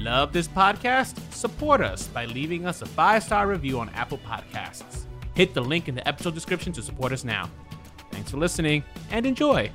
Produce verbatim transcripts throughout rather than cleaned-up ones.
Love this podcast? Support us by leaving us a five-star review on Apple Podcasts. Hit the link in the episode description to support us now. Thanks for listening and enjoy.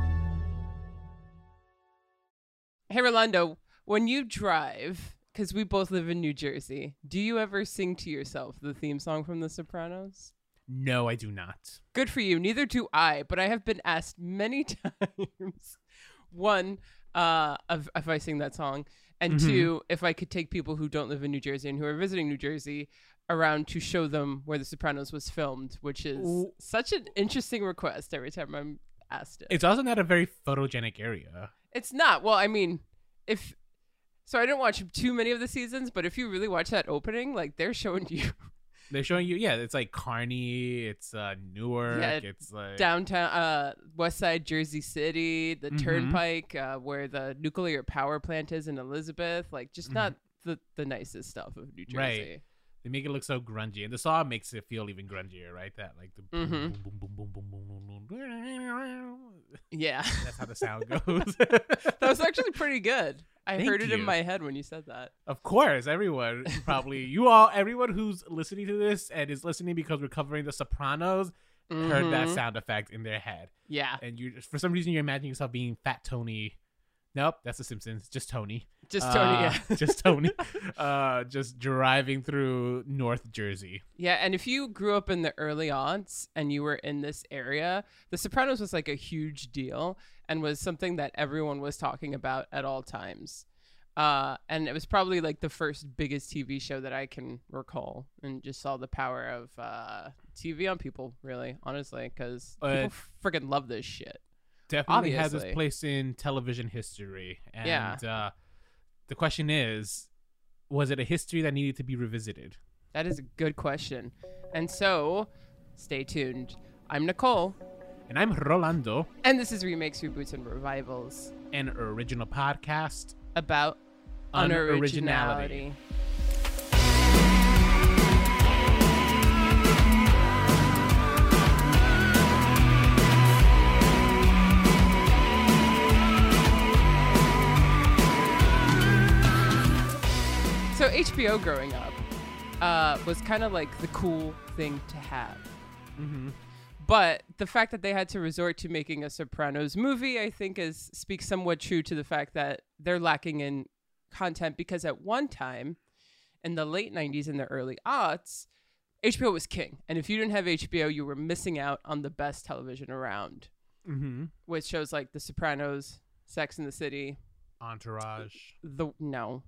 Hey, Rolando, when you drive, because we both live in New Jersey, do you ever sing to yourself the theme song from The Sopranos? No, I do not. Good for you. Neither do I, but I have been asked many times, one, uh, if, if I sing that song, and Mm-hmm. two, if I could take people who don't live in New Jersey and who are visiting New Jersey around to show them where The Sopranos was filmed, which is Ooh. such an interesting request every time I'm asked it. It's also not a very photogenic area. It's not. Well, I mean, if so, I didn't watch too many of the seasons, but if you really watch that opening, like they're showing you They're showing you, yeah, it's like Kearney, it's uh, Newark, Yeah, it's like... downtown, uh, West Side, Jersey City, the Mhm. Turnpike, uh, where the nuclear power plant is in Elizabeth. Like, just not the, the nicest stuff of New Jersey. Right. They make it look so grungy, and the song makes it feel even grungier, right? That like the boom, Mhm. boom, boom, boom, boom, boom, boom, boom. Yeah, That's how the sound goes. that was actually pretty good. I Thank heard it in you. my head when you said that. Of course, everyone probably you all, everyone who's listening to this and is listening because we're covering The Sopranos, heard that Mhm. sound effect in their head, Yeah, and you for some reason you're imagining yourself being Fat Tony. Nope, that's The Simpsons. Just Tony. just Tony. Uh, Yeah. just Tony. Uh, just driving through North Jersey. Yeah, and if you grew up in the early aughts and you were in this area, The Sopranos was like a huge deal and was something that everyone was talking about at all times. Uh, and it was probably like the first biggest T V show that I can recall, and just saw the power of uh, T V on people, really, honestly, because Uh, people freaking love this shit. Definitely has Obviously. its place in television history. And Yeah. uh, the question is, was it a history that needed to be revisited? That is a good question. And so, stay tuned. I'm Nicole, And I'm Rolando, and this is Remakes, Reboots, and Revivals an original podcast. about Unoriginality. unoriginality. So H B O growing up uh, was kind of like the cool thing to have. Mm-hmm. But the fact that they had to resort to making a Sopranos movie, I think, is speaks somewhat true to the fact that they're lacking in content, because at one time, in the late nineties and the early aughts, H B O was king. And if you didn't have H B O, you were missing out on the best television around, Mm-hmm. with shows like The Sopranos, Sex and the City. Entourage. The No.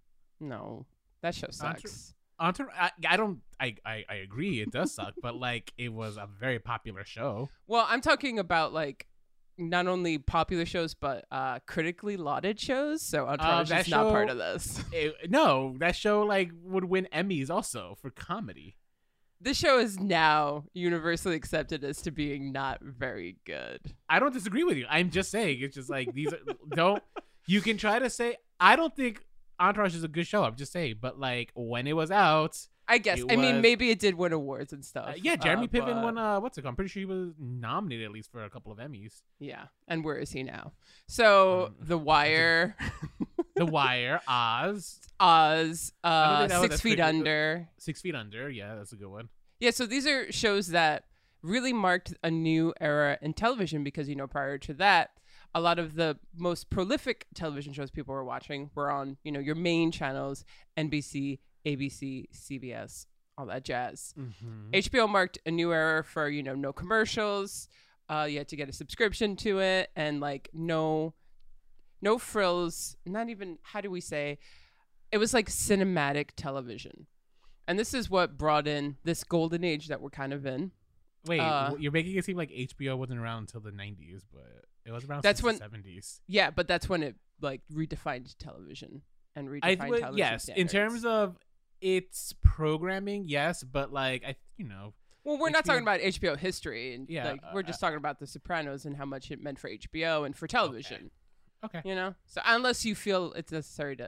No. That show Entour- sucks. Entourage. I, I don't. I, I I agree. It does suck, but like it was a very popular show. Well, I'm talking about like not only popular shows, but uh, critically lauded shows. So Entourage that is not part show- of this. It, no, that show like would win Emmys also for comedy. This show is now universally accepted as to being not very good. I don't disagree with you. I'm just saying it's just like these are, don't you can try to say I don't think Entourage is a good show. I'm just saying, but like when it was out, I guess. It I mean, was- maybe it did win awards and stuff. uh, yeah, Jeremy uh, Piven but- won. Uh, what's it called? I'm pretty sure he was nominated at least for a couple of Emmys. Yeah, and where is he now? So Um, The Wire, The Wire, Oz, Oz, don't uh, think that was Six as Feet critically- Under. Six Feet Under. Yeah, that's a good one. Yeah, so these are shows that really marked a new era in television, because, you know, prior to that, a lot of the most prolific television shows people were watching were on, you know, your main channels, N B C, A B C, C B S, all that jazz. Mm-hmm. H B O marked a new era for, you know, no commercials. Uh, you had to get a subscription to it, and like no, no frills. Not even, how do we say? It was like cinematic television. And this is what brought in this golden age that we're kind of in. Wait, uh, w- you're making it seem like H B O wasn't around until the nineties, but it was around That's since when- the seventies. Yeah, but that's when it like redefined television and redefined I television th- yes, in standards. terms of its programming, yes, but like I, you know, Well, we're not H B O talking about H B O history, and Yeah, like we're uh, just talking about The Sopranos and how much it meant for H B O and for television. okay. You know, so unless you feel it's necessary to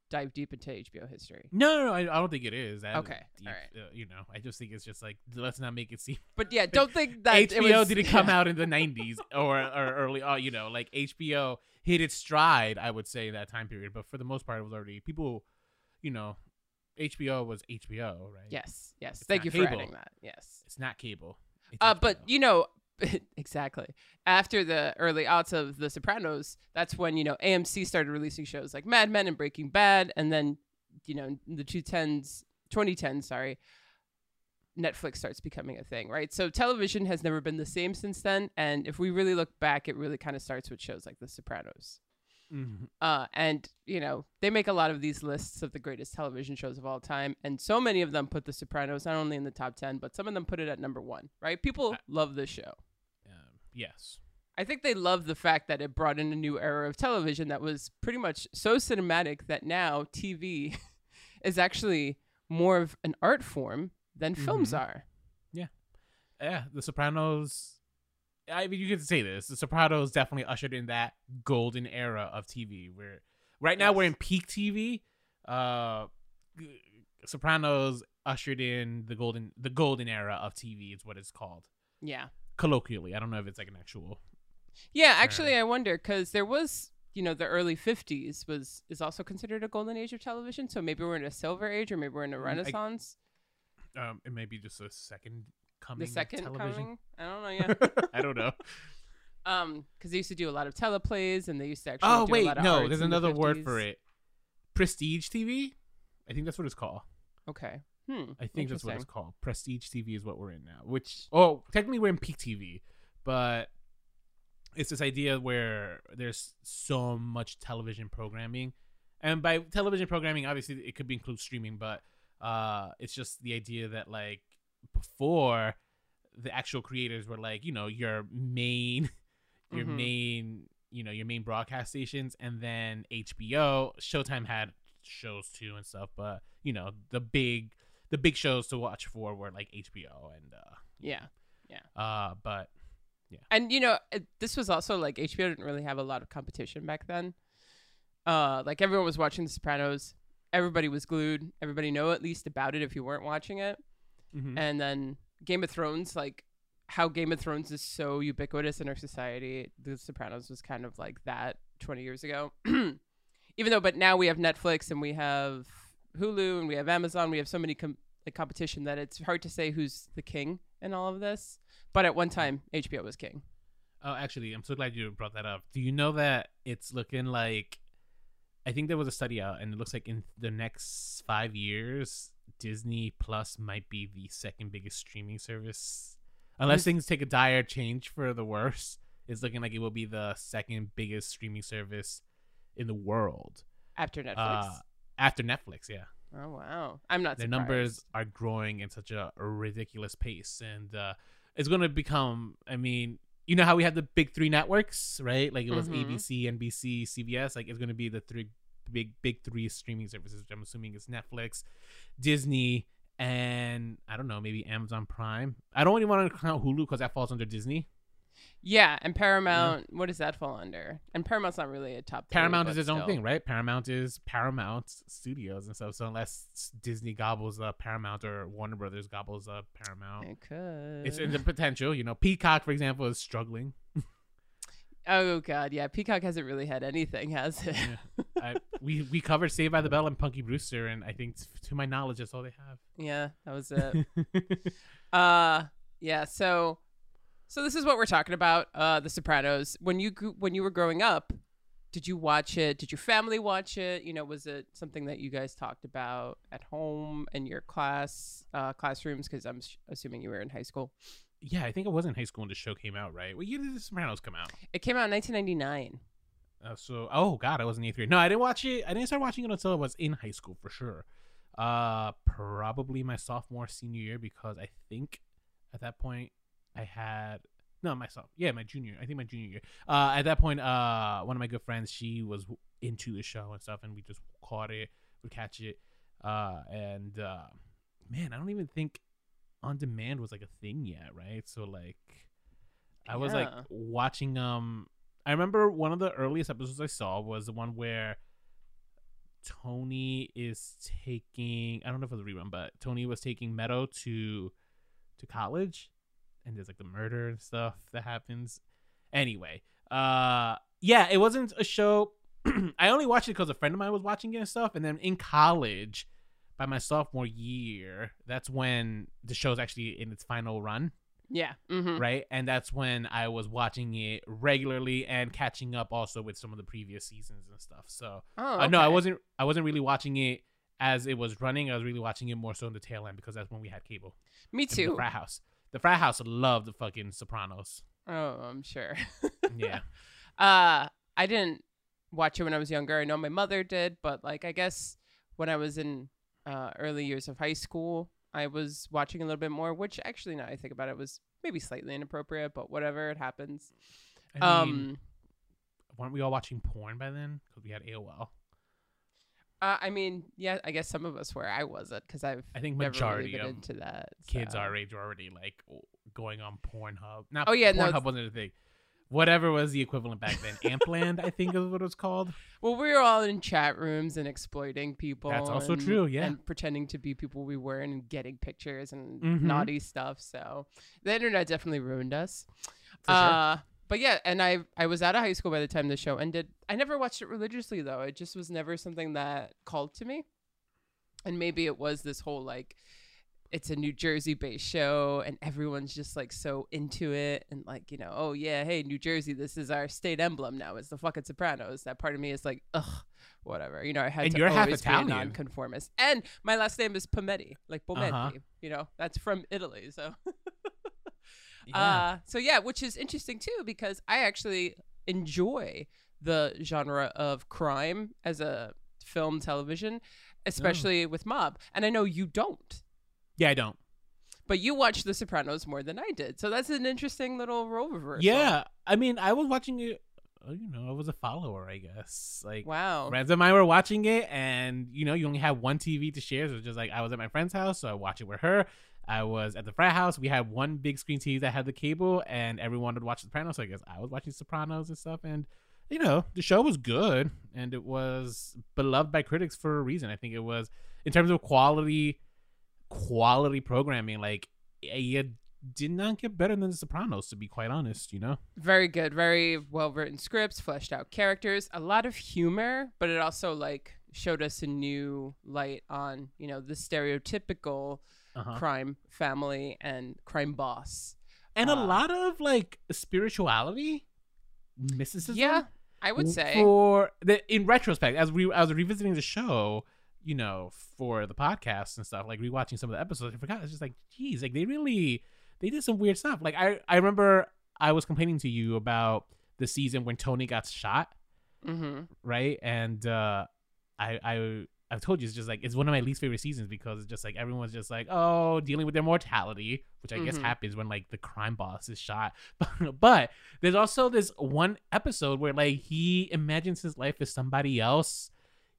dive deep into H B O history? No, no, no I, I don't think it is. That Okay, deep, all right. uh, you know, I just think it's just like let's not make it seem. But yeah, don't think that H B O it was, didn't come out in the nineties or, or early. Uh, you know, like H B O hit its stride. I would say in that time period, but for the most part, it was already people. You know, H B O was H B O, right? Yes, yes. It's Thank not you for cable. adding that. Yes. It's not cable. It's Uh, H B O. but you know, exactly. After the early aughts of The Sopranos, that's when, you know, A M C started releasing shows like Mad Men and Breaking Bad, and then, you know, in the two tens, twenty ten, sorry, Netflix starts becoming a thing, right? So television has never been the same since then, and if we really look back, it really kind of starts with shows like The Sopranos. Mhm. Uh, and, you know, they make a lot of these lists of the greatest television shows of all time. And so many of them put The Sopranos not only in the top ten, but some of them put it at number one, right? People I- love this show. Um, yes. I think they love the fact that it brought in a new era of television that was pretty much so cinematic that now T V is actually more of an art form than films Mhm. are. Yeah, The Sopranos. I mean, you could say this. The Sopranos definitely ushered in that golden era of T V. Where right now Yes. we're in peak T V. Uh, g- Sopranos ushered in the golden the golden era of T V is what it's called Yeah. colloquially. I don't know if it's like an actual. Yeah, actually, I wonder because there was, you know, the early fifties was is also considered a golden age of television. So maybe we're in a silver age, or maybe we're in a Mm, I- renaissance. Um, it may be just a second coming. The of second television. coming. I don't know. Yeah. I don't know. um, because they used to do a lot of teleplays, and they used to actually. Oh do a wait, lot of no. arts There's in the another word for fifties. it. Prestige T V. I think that's what it's called. Okay. Hmm. I think that's what it's interesting. called. Prestige T V is what we're in now. Which, oh, technically we're in peak T V, but it's this idea where there's so much television programming, and by television programming, obviously it could be include streaming, but uh, it's just the idea that like before the actual creators were like, you know, your main, your Mhm. main, you know, your main broadcast stations, and then H B O, Showtime had shows too and stuff, but you know, the big, the big shows to watch for were like H B O and uh, Yeah. uh, but And you know, it, this was also like H B O didn't really have a lot of competition back then. Uh, like everyone was watching The Sopranos. Everybody was glued. Everybody know at least about it if you weren't watching it. mhm. And then Game of Thrones, like how Game of Thrones is so ubiquitous in our society, The Sopranos was kind of like that twenty years ago. Even though, but now we have Netflix and we have Hulu and we have Amazon. We have so many com- like competition that it's hard to say who's the king in all of this. But at one time, H B O was king. Oh, actually, I'm so glad you brought that up. Do you know that it's looking like? I think there was a study out, and it looks like in the next five years, Disney Plus might be the second biggest streaming service, unless Is- things take a dire change for the worse. It's looking like it will be the second biggest streaming service in the world After Netflix. uh, after Netflix. Yeah, Oh wow! I'm not. their surprised. numbers are growing in such a, a ridiculous pace, and uh, it's going to become. I mean, you know how we have the big three networks, right? Like it was Mhm. A B C, N B C, C B S. Like it's going to be the three big big three streaming services, which I'm assuming is Netflix, Disney, and I don't know, maybe Amazon Prime. I don't even want to count Hulu because that falls under Disney. Yeah, and Paramount. What does that fall under? And Paramount's not really a top. three, Paramount but is its own still. thing, right? Paramount is Paramount Studios and stuff. So unless Disney gobbles up Paramount or Warner Brothers gobbles up Paramount, It could. it's in the potential. You know, Peacock, for example, is struggling. Oh god, yeah. Peacock hasn't really had anything, has it? Yeah. I, we we covered Saved by the Bell and Punky Brewster, and I think, t- to my knowledge, that's all they Yeah, that was it. have. uh, yeah. So, so this is what we're talking about. Uh, The Sopranos. When you grew, when you were growing up, did you watch it? Did your family watch it? You know, was it something that you guys talked about at home in your class uh, classrooms? Because I'm s- assuming you were in high school. Yeah, I think I was in high school when the show came out, right? What year did The Sopranos come out? It came out in nineteen ninety-nine. Uh, so, oh god, I was in eighth grade. No, I didn't watch it. I didn't start watching it until I was in high school for sure. Uh, probably my sophomore, senior year, because I think at that point I had no my soph yeah my junior. I think my junior year. Uh, at that point, uh, one of my good friends, she was w- into the show and stuff, and we just caught it, would catch it. Uh, and uh, man, I don't even think on demand was like a thing yet, right? So like, I was like Yeah. watching um. I remember one of the earliest episodes I saw was the one where Tony is taking, I don't know if it was a rerun, but Tony was taking Meadow to to college, and there's like the murder and stuff that happens. Anyway, uh, yeah, it wasn't a show. I only watched it because a friend of mine was watching it and stuff, and then in college, by my sophomore year, that's when the show's actually in its final run. Yeah. Mm-hmm. Right. And that's when I was watching it regularly and catching up also with some of the previous seasons and stuff. So Oh, uh, no, I okay. wasn't I wasn't really watching it as it was running. I was really watching it more so in the tail end because that's when we had cable. Me And The too. frat house. The frat house loved the fucking Sopranos. Oh, I'm sure. Yeah. uh, I didn't watch it when I was younger. I know my mother did, but like I guess when I was in uh, early years of high school, I was watching a little bit more, which actually, now I think about it, was maybe slightly inappropriate, but whatever, it happens. I mean, um, weren't we all watching porn by then? Because we had A O L. uh, I mean, yeah, I guess some of us were. I wasn't, because I've I think never majority really been of into that. kids so. our age were already like going on Pornhub. Not Oh, yeah, no, Pornhub wasn't a thing. Whatever was the equivalent back then. Ampland, I think is what it was called. Well, we were all in chat rooms and exploiting people. That's also and, true, yeah. And pretending to be people we weren't and getting pictures and Mhm. naughty stuff. So the internet definitely ruined us. For sure. uh, But yeah, and I I was out of high school by the time the show ended. I never watched it religiously, though. It just was never something that called to me. And maybe it was this whole like, it's a New Jersey based show and everyone's just like so into it and like, you know, oh yeah, hey, New Jersey, this is our state emblem now. It's the fucking Sopranos. That part of me is like, ugh, whatever. You know, I had And to you're half always be a Italian. nonconformist. And my last name is Pometti, like Pometti. Uh-huh. You know, that's from Italy. So Yeah. uh so yeah, which is interesting too, because I actually enjoy the genre of crime as a film television, especially with mob. And I know you don't. yeah, I don't. But you watched The Sopranos more than I did. So that's an interesting little role reversal. Yeah, I mean, I was watching it. uh, You know, I was a follower, I guess. Like, Wow. friends of mine were watching it, and you know, you only have one T V to share. So it's just like I was at my friend's house, so I watched it with her. I was at the frat house. We had one big screen T V that had the cable, and everyone would watch The Sopranos. So I guess I was watching Sopranos and stuff, and you know, the show was good, and it was beloved by critics for a reason. I think it was, in terms of quality, quality programming. Like, you did not get better than The Sopranos, to be quite honest. You know. Very good. Very well written scripts, fleshed out characters, a lot of humor, but it also like showed us a new light on, you know, the stereotypical Uh-huh. crime family and crime boss. And a Uh, lot of like spirituality, mysticism. Yeah, I would say. for the in retrospect, as we I was revisiting the show, you know, for the podcast and stuff, like rewatching some of the episodes, I forgot. It's just like, geez, like they really they did some weird stuff. Like I I remember I was complaining to you about the season when Tony got shot, Mm-hmm. right? And uh, I I. I've told you it's just like it's one of my least favorite seasons because it's just like everyone's just like, oh, dealing with their mortality, which I guess Mhm. happens when like the crime boss is shot. But there's also this one episode where like he imagines his life as somebody else,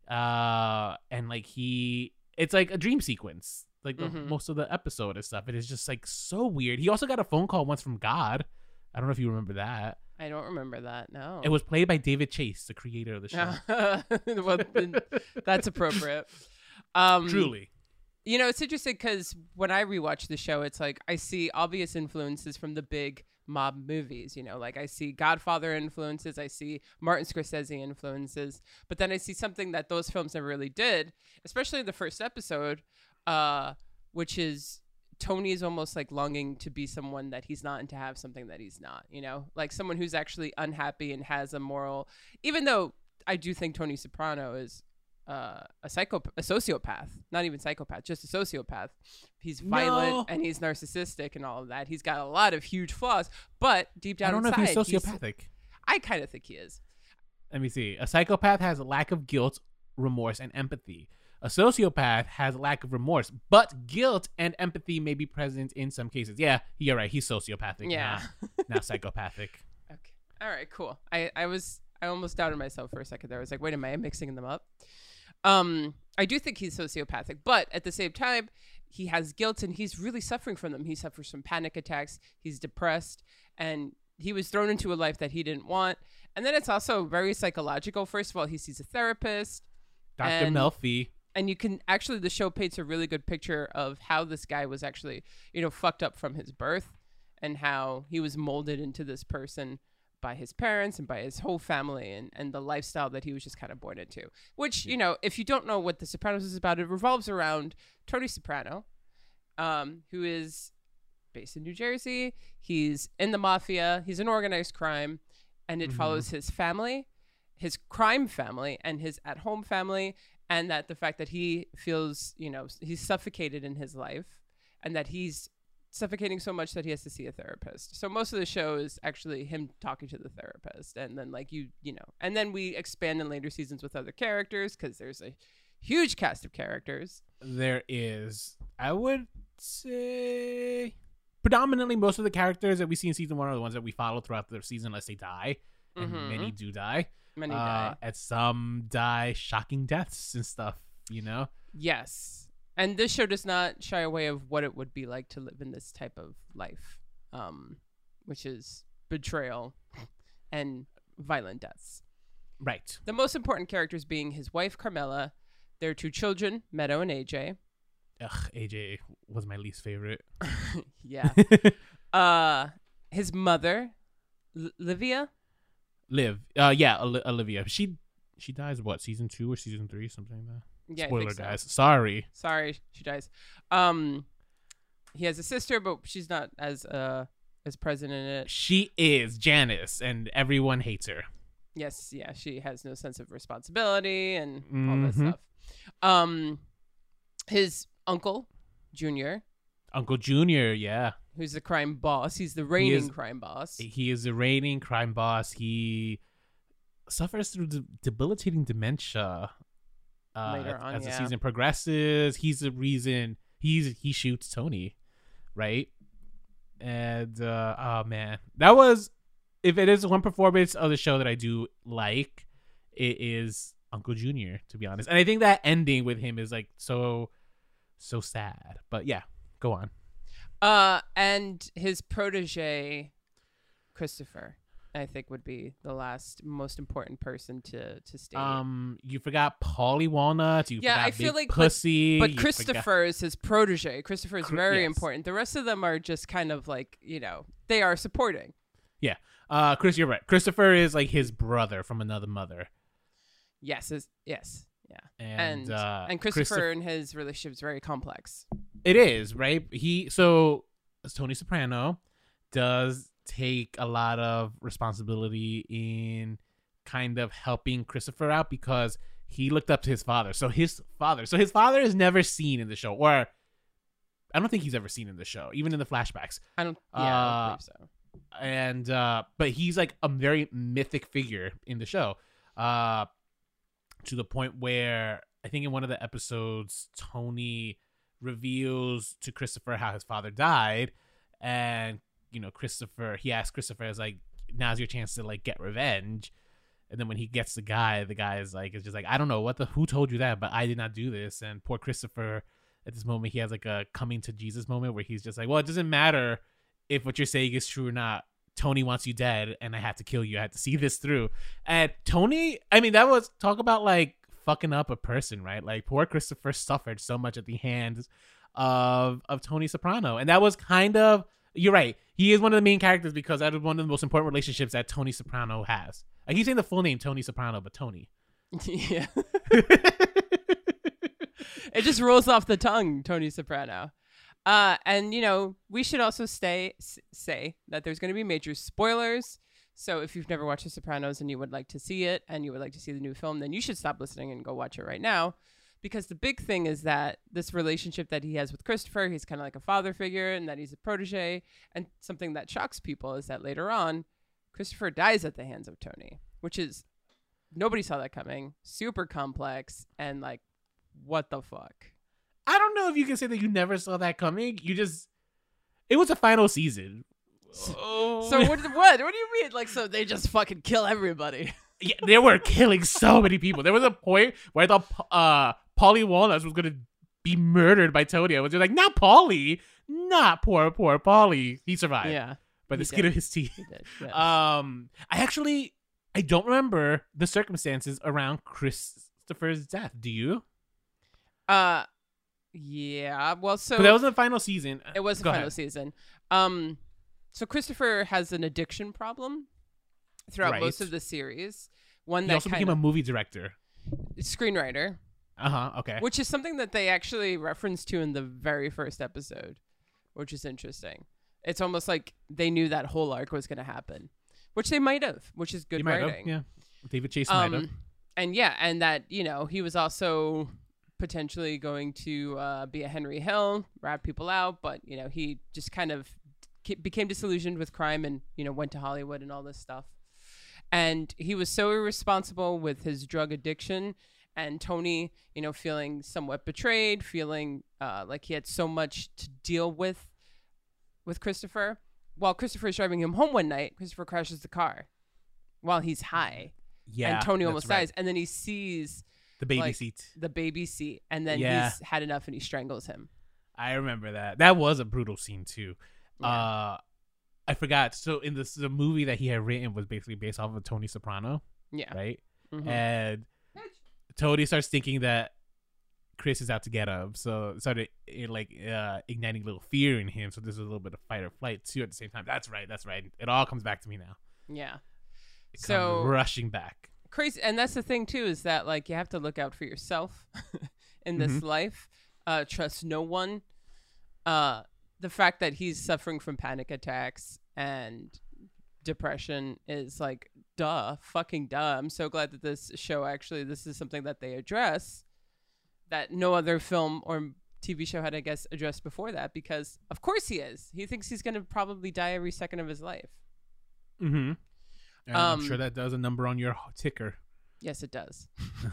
uh, and like he it's like a dream sequence, like the, Mhm. most of the episode and stuff. It is just like so weird. He also got a phone call once from God. I don't know if you remember that. I don't remember that. No. It was played by David Chase, the creator of the show. Well, then that's appropriate. Um, Truly. You know, it's interesting because when I rewatch the show, it's like I see obvious influences from the big mob movies. You know, like I see Godfather influences, I see Martin Scorsese influences, but then I see something that those films never really did, especially in the first episode, uh, which is Tony is almost like longing to be someone that he's not and to have something that he's not, you know, like someone who's actually unhappy and has a moral, even though I do think Tony Soprano is uh, a psycho, a sociopath, not even psychopath, just a sociopath. He's violent No. and he's narcissistic and all of that. He's got a lot of huge flaws, but deep down I don't know inside, if he's sociopathic. I kind of think he is. Let me see. A psychopath has a lack of guilt, remorse, and empathy. A sociopath has a lack of remorse, but guilt and empathy may be present in some cases. Yeah, you're right. He's sociopathic. Yeah. Not, not psychopathic. Okay. All right, cool. I, I was, I almost doubted myself for a second there. I was like, wait, am I mixing them up? Um, I do think he's sociopathic, but at the same time, he has guilt and he's really suffering from them. He suffers from panic attacks. He's depressed and he was thrown into a life that he didn't want. And then it's also very psychological. First of all, he sees a therapist Doctor And- Melfi. And you can actually, the show paints a really good picture of how this guy was actually, you know, fucked up from his birth and how he was molded into this person by his parents and by his whole family and, and the lifestyle that he was just kind of born into. Which, you know, if you don't know what The Sopranos is about, it revolves around Tony Soprano, um, who is based in New Jersey. He's in the mafia. He's in organized crime. And it Mhm. follows his family, his crime family, and his at-home family. And that the fact that he feels, you know, he's suffocated in his life and that he's suffocating so much that he has to see a therapist. So most of the show is actually him talking to the therapist. And then like you, you know, and then we expand in later seasons with other characters because there's a huge cast of characters. There is, I would say, predominantly most of the characters that we see in season one are the ones that we follow throughout the season unless they die. And Mhm. many do die. Many uh, die. And some die shocking deaths and stuff, you know? Yes. And this show does not shy away of what it would be like to live in this type of life, um, which is betrayal and violent deaths. Right. The most important characters being his wife, Carmela, their two children, Meadow and A J. Ugh, A J was my least favorite. Yeah. uh, his mother, L- Livia. Liv. Uh, yeah, Oli- Olivia. She she dies, what, season two or season three? Something like that. Yeah, I Spoiler, think so. guys. Sorry. Sorry, she dies. Um, he has a sister, but she's not as uh as present in it. She is Janice, and everyone hates her. Yes, yeah, she has no sense of responsibility and all that Mhm. stuff. Um, his uncle, Junior, Uncle Junior, yeah. who's the crime boss. He's the reigning is- crime boss. He is the reigning crime boss. He suffers through de- debilitating dementia. Uh, Later on, as yeah. the season progresses, he's the reason he's he shoots Tony, right? And uh, oh man, that was, if it is one performance of the show that I do like, it is Uncle Junior, to be honest. And I think that ending with him is like so so sad. But yeah, go on. Uh, and his protege, Christopher, I think would be the last most important person to to state. Um, you forgot Polly Walnut. You Yeah, forgot I feel Big like- but- Pussy. But you Christopher forgot- is his protege. Christopher is Cr- very yes. important. The rest of them are just kind of like, you know, they are supporting. Uh, Chris, you're right. Christopher is like his brother from another mother, Yes, is yes, yeah. and And uh, and Christopher and his relationship is very complex. It is, right? He so Tony Soprano does take a lot of responsibility in kind of helping Christopher out because he looked up to his father. So his father, so his father is never seen in the show, or I don't think he's ever seen in the show, even in the flashbacks. I don't. Yeah, I Uh, don't believe so. And uh, but he's like a very mythic figure in the show, uh, to the point where I think in one of the episodes, Tony reveals to Christopher how his father died, and you know Christopher, he asks Christopher, is like, now's your chance to like get revenge. And then when he gets the guy, the guy is like, it's just like, I don't know what the who told you that, but I did not do this. And poor Christopher, at this moment, he has like a coming to Jesus moment where he's just like, well, it doesn't matter if what you're saying is true or not. Tony wants you dead, and I had to kill you. I had to see this through. And Tony, I mean, that was, talk about like fucking up a person, right? Like poor Christopher suffered so much at the hands of of Tony Soprano, and that was kind of, you're right. He is one of the main characters because that is one of the most important relationships that Tony Soprano has. I keep saying the full name Tony Soprano, but Tony. Yeah, it just rolls off the tongue, Tony Soprano. Uh, and you know, we should also stay s- say that there's going to be major spoilers. So if you've never watched The Sopranos and you would like to see it, and you would like to see the new film, then you should stop listening and go watch it right now. Because the big thing is that this relationship that he has with Christopher, he's kind of like a father figure, and that he's a protege. And something that shocks people is that later on, Christopher dies at the hands of Tony, which is, nobody saw that coming. Super complex, and like, what the fuck? I don't know if you can say that you never saw that coming. You just, it was a final season. Oh. So what? What? What do you mean? Like, so they just fucking kill everybody? Yeah, they were killing so many people. There was a point where I thought uh, Polly Walnuts was gonna be murdered by Tony. I was just like, not Polly, not poor, poor Polly. He survived, Yeah, by the he skin did. of his teeth. he did. Yeah. Um, I actually, I don't remember the circumstances around Chris Christopher's death. Do you? Uh, yeah. Well, so But that was the final season. it was the Go final ahead. season. Um, so Christopher has an addiction problem throughout Right. most of the series. One He that also kind became a of movie director. screenwriter, Uh huh. Okay. which is something that they actually referenced to in the very first episode, which is interesting. It's almost like they knew that whole arc was going to happen, which they might have, which is good He might have, writing. yeah. David Chase might have. Um, and yeah, and that, you know, he was also potentially going to uh, be a Henry Hill, rat people out, but, you know, he just kind of ca- became disillusioned with crime and, you know, went to Hollywood and all this stuff. And he was so irresponsible with his drug addiction, and Tony, you know, feeling somewhat betrayed, feeling uh, like he had so much to deal with with Christopher. While Christopher is driving him home one night, Christopher crashes the car while he's high. Yeah. And Tony that's almost right. dies. And then he sees The baby like, seat. the baby seat, and then Yeah. he's had enough and he strangles him. I remember that. That was a brutal scene too. Yeah. Uh, I forgot. So in this, the movie that he had written was basically based off of Tony Soprano, Yeah. right? Mhm. And Tony starts thinking that Chris is out to get him, so it started it, like uh, igniting a little fear in him. So there's a little bit of fight or flight too at the same time. That's right. That's right. It all comes back to me now. Yeah. It So- comes rushing back. Crazy. And that's the thing, too, is that, like, you have to look out for yourself in this Mhm. life. Uh, trust no one. Uh, the fact that he's suffering from panic attacks and depression is like, duh, fucking duh. I'm so glad that this show actually, this is something that they address that no other film or T V show had, I guess, addressed before that, because of course he is. He thinks he's going to probably die every second of his life. Mm-hmm. And I'm Um, sure that does a number on your ticker. Yes, it does.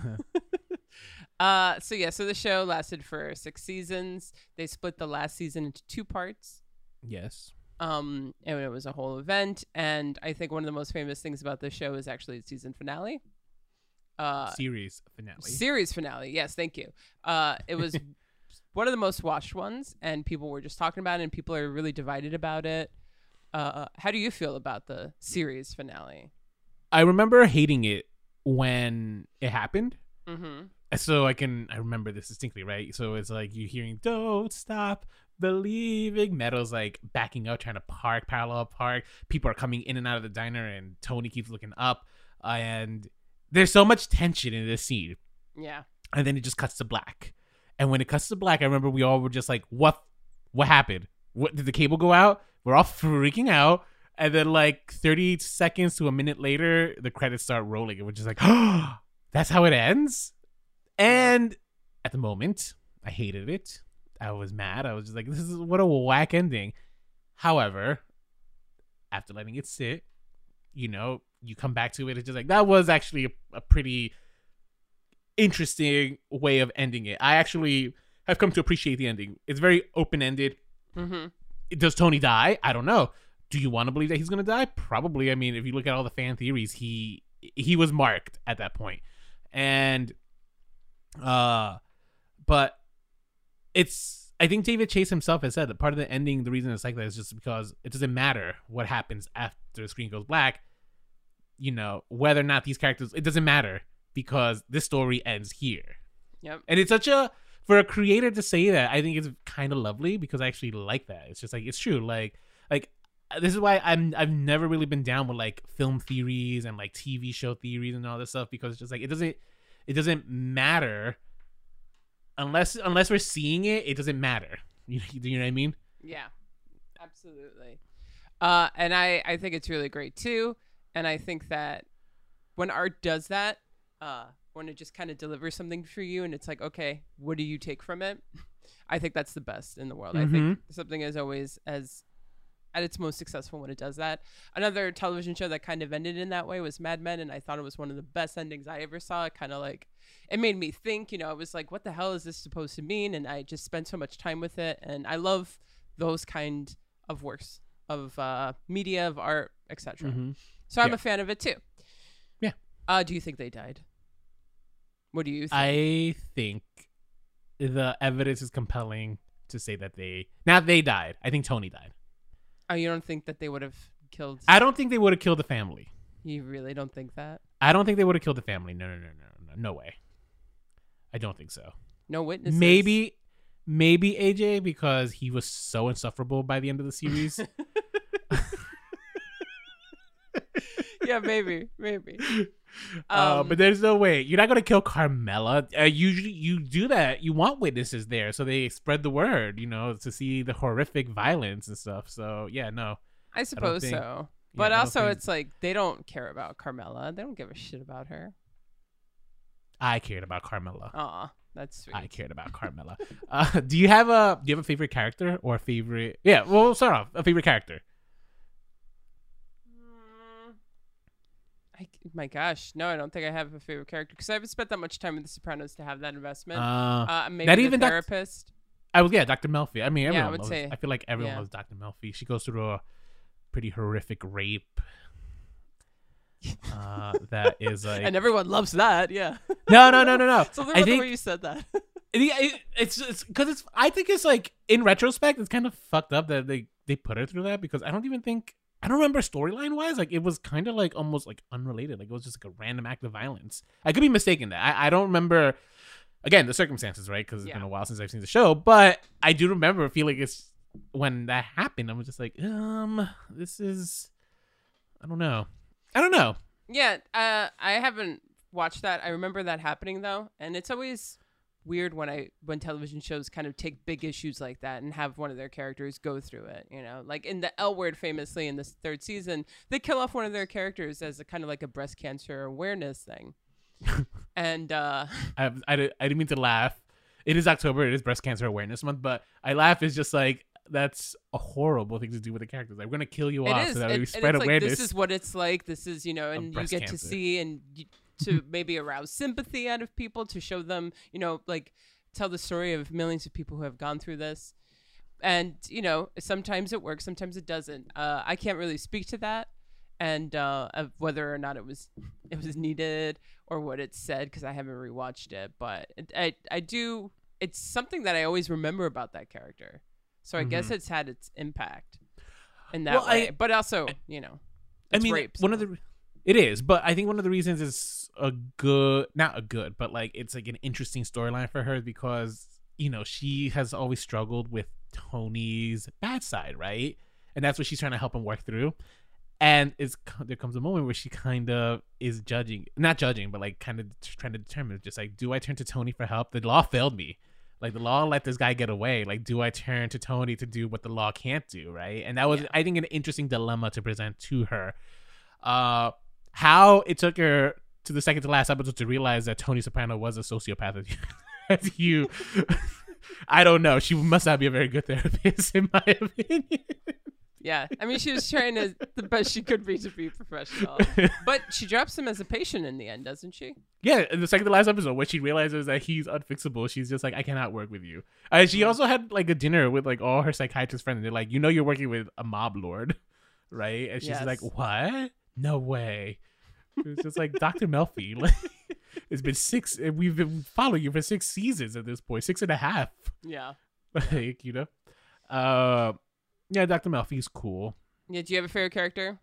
uh, so yeah, so the show lasted for six seasons. They split the last season into two parts. Yes. Um, and it was a whole event. And I think one of the most famous things about the show is actually the season finale. Uh, Series finale. series finale. Yes, thank you. Uh, it was one of the most watched ones, and people were just talking about it, and people are really divided about it. Uh, how do you feel about the series finale? I remember hating it when it happened. Mm-hmm. So I can I remember this distinctly, right? So it's like you hearing "Don't stop believing." Meadows like backing up, trying to park, parallel park. People are coming in and out of the diner, and Tony keeps looking up. Uh, and there's so much tension in this scene, Yeah. and then it just cuts to black. And when it cuts to black, I remember we all were just like, "What? What happened? What did the cable go out?" We're all freaking out. And then like thirty seconds to a minute later, the credits start rolling, and we're just like, "Oh, that's how it ends." And at the moment, I hated it. I was mad. I was just like, this is what a whack ending. However, after letting it sit, you know, you come back to it. It's just like, that was actually a, a pretty interesting way of ending it. I actually have come to appreciate the ending. It's very open-ended. Mm-hmm. Does Tony die? I don't know. Do you want to believe that he's going to die? Probably. I mean, if you look at all the fan theories, he he was marked at that point. And uh but it's I think David Chase himself has said that part of the ending, the reason it's like that is just because it doesn't matter what happens after the screen goes black. You know, whether or not these characters, it doesn't matter because this story ends here. Yep. And it's such a, for a creator to say that, I think it's kind of lovely because I actually like that. It's just like, it's true. Like, like this is why I'm, I've never really been down with like film theories and like T V show theories and all this stuff, because it's just like, it doesn't, it doesn't matter unless, unless we're seeing it, it doesn't matter. You, you know what I mean? Yeah, absolutely. Uh, and I, I think it's really great too. And I think that when art does that, uh, when it just kind of delivers something for you and it's like, okay, what do you take from it? I think that's the best in the world. I think Mhm. something is always as at its most successful when it does that. Another television show that kind of ended in that way was Mad Men, and I thought it was one of the best endings I ever saw. It kind of like, it made me think, you know, it was like, what the hell is this supposed to mean? And I just spent so much time with it, and I love those kind of works of uh, media, of art, et cetera. Mhm. So I'm Yeah. a fan of it too. Yeah. Uh, do you think they died? What do you think? I think the evidence is compelling to say that they, not they died. I think Tony died. Oh, you don't think that they would have killed? I don't think they would have killed the family. You really don't think that? I don't think they would have killed the family. No, no, no, no, no, no way. I don't think so. No witnesses. Maybe, maybe A J because he was so insufferable by the end of the series. Yeah, maybe, maybe. uh, Um, but there's no way you're not gonna kill Carmela. Uh, usually, you do that. You want witnesses there, so they spread the word. You know, to see the horrific violence and stuff. So yeah, no. I suppose think- so. yeah, But I don't also, think- it's like they don't care about Carmela. They don't give a shit about her. I cared about Carmela. Aw, that's sweet. I cared about Carmela. Uh, do you have a do you have a favorite character or a favorite? Yeah, well, we'll start off a favorite character. Mm, I, my gosh, no, I don't think I have a favorite character because I haven't spent that much time with The Sopranos to have that investment. Uh, Uh, maybe not the even Doc- therapist. I was yeah, Doctor Melfi. I mean, Yeah, I everyone would loves. say- I feel like everyone yeah. loves Doctor Melfi. She goes through a pretty horrific rape. Uh, that is like And everyone loves that. Yeah. no, no, no, no, no. Something I about the think way you said that. it, it, it's it's because it's. I think it's like in retrospect, it's kind of fucked up that they they put her through that because I don't even think I don't remember storyline wise. Like it was kind of like almost like unrelated. Like it was just like a random act of violence. I could be mistaken. That I, I don't remember. Again, the circumstances, right? Because it's Yeah. been a while since I've seen the show, but I do remember feeling it's when that happened. I was just like, um, this is. I don't know. I don't know. Yeah, uh, I haven't watched that. I remember that happening though, and it's always weird when I when television shows kind of take big issues like that and have one of their characters go through it. You know, like in the L Word, famously in this third season, they kill off one of their characters as a kind of like a breast cancer awareness thing, and uh, I, I, di- I didn't mean to laugh. It is October. It is Breast Cancer Awareness Month, but I laugh. Is just like that's a horrible thing to do with the characters. Like, we're gonna kill you it off is. so that and- we and spread it's like, awareness. this is what it's like. This is you know, and you breast get to cancer. see and you, to maybe arouse sympathy out of people to show them, you know, like tell the story of millions of people who have gone through this. And you know, sometimes it works, sometimes it doesn't. Uh, I can't really speak to that, and uh, of whether or not it was it was needed or what it said because I haven't rewatched it. But it, I I do. It's something that I always remember about that character. So I guess Mhm. it's had its impact in that Well, I- way. but also, you know, I it's mean, rape, one of so- the it is, but I think one of the reasons it's a good, not a good, but like it's like an interesting storyline for her because you know she has always struggled with Tony's bad side, right? And that's what she's trying to help him work through. And it's there comes a moment where she kind of is judging, not judging, but like kind of trying to determine, just like, do I turn to Tony for help? The law failed me. Like the law let this guy get away. Like, do I turn to Tony to do what the law can't do, right? And that was, Yeah. I think, an interesting dilemma to present to her. Uh, how it took her to the second to last episode to realize that Tony Soprano was a sociopath as you, as you I don't know. She must not be a very good therapist, in my opinion. Yeah, I mean, she was trying to the best she could be to be professional, but she drops him as a patient in the end, doesn't she? Yeah, in the second to last episode, when she realizes that he's unfixable, she's just like, I cannot work with you. Uh, she also had like a dinner with like all her psychiatrist friends. And they're like, you know, you're working with a mob lord, right? And she's Yes. like, what? No way. It's just like Doctor Melfi. Like, it's been six. We've been following you for six seasons at this point, six and a half. Yeah. Like, you know, uh, yeah, Doctor Melfi's cool. Yeah. Do you have a favorite character?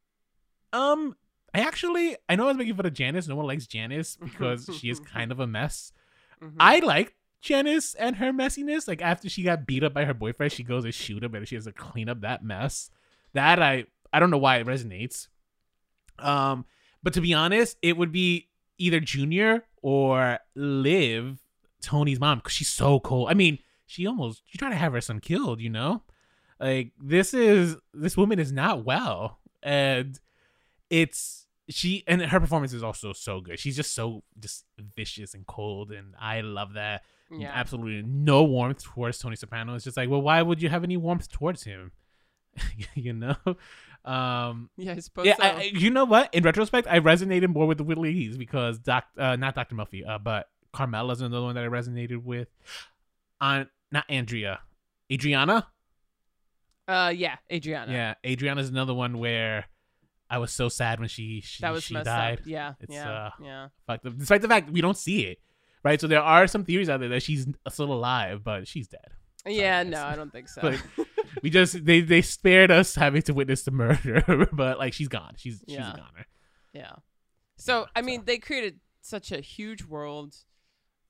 Um, I actually, I know I was making fun of Janice. No one likes Janice because she is kind of a mess. Mhm. I like Janice and her messiness. Like after she got beat up by her boyfriend, she goes and shoot him, and she has to clean up that mess. That I, I don't know why it resonates. Um, but to be honest, it would be either Junior or Liv, Tony's mom, because she's so cold. I mean, she almost she tried to have her son killed. You know, like this is this woman is not well, and it's she and her performance is also so good. She's just so just vicious and cold, and I love that. Yeah. Absolutely no warmth towards Tony Soprano. It's just like, well, why would you have any warmth towards him? You know. Um, Yeah, I suppose yeah, so. I, I- you know what? In retrospect, I resonated more with the Willies because Doc, uh, not Doctor Melfi, uh, but Carmela's another one that I resonated with. On not Andrea, Adriana. uh, yeah, Adriana. Yeah, Adriana's another one where I was so sad when she she, that was she messed died. up. Yeah, It's, yeah, uh, yeah. Fucked up. Despite the fact that we don't see it, right? So there are some theories out there that she's still alive, but she's dead. Yeah, guys. no, I don't think so. Like, we just they they spared us having to witness the murder, but like she's gone. She's she's Yeah. a goner. Yeah. So, I so- mean, they created such a huge world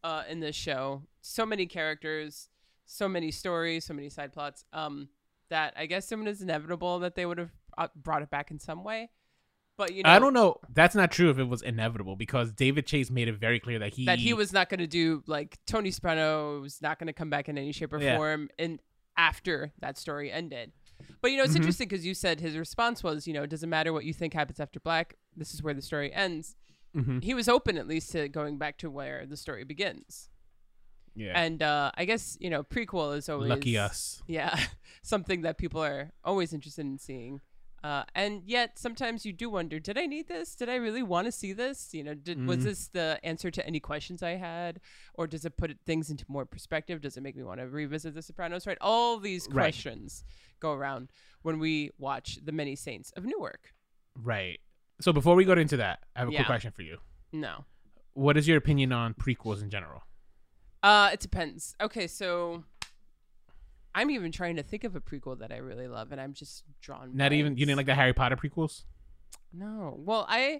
uh, in this show. So many characters, so many stories, so many side plots. Um, that I guess it was inevitable that they would have uh, brought it back in some way. But you know, I don't know. That's not true if it was inevitable because David Chase made it very clear that he that he was not going to do like Tony Soprano was not going to come back in any shape or Yeah. form, and after that story ended. But you know, it's Mhm. interesting because you said his response was, you know, it doesn't matter what you think happens after Black. This is where the story ends. hmm He was open at least to going back to where the story begins. Yeah. And uh, I guess, you know, prequel is always Lucky us. Yeah, something that people are always interested in seeing. Uh, and yet sometimes you do wonder, did I need this? Did I really want to see this? You know, did, was Mhm. this the answer to any questions I had? Or does it put it- things into more perspective? Does it make me want to revisit The Sopranos? Right? All these Right. questions go around when we watch The Many Saints of Newark. Right. So before we go into that, I have a Yeah. quick question for you. No. What is your opinion on prequels in general? Uh, it depends. Okay, so I'm even trying to think of a prequel that I really love, and I'm just drawn. Not even you blanks. didn't like the Harry Potter prequels? No. Well, I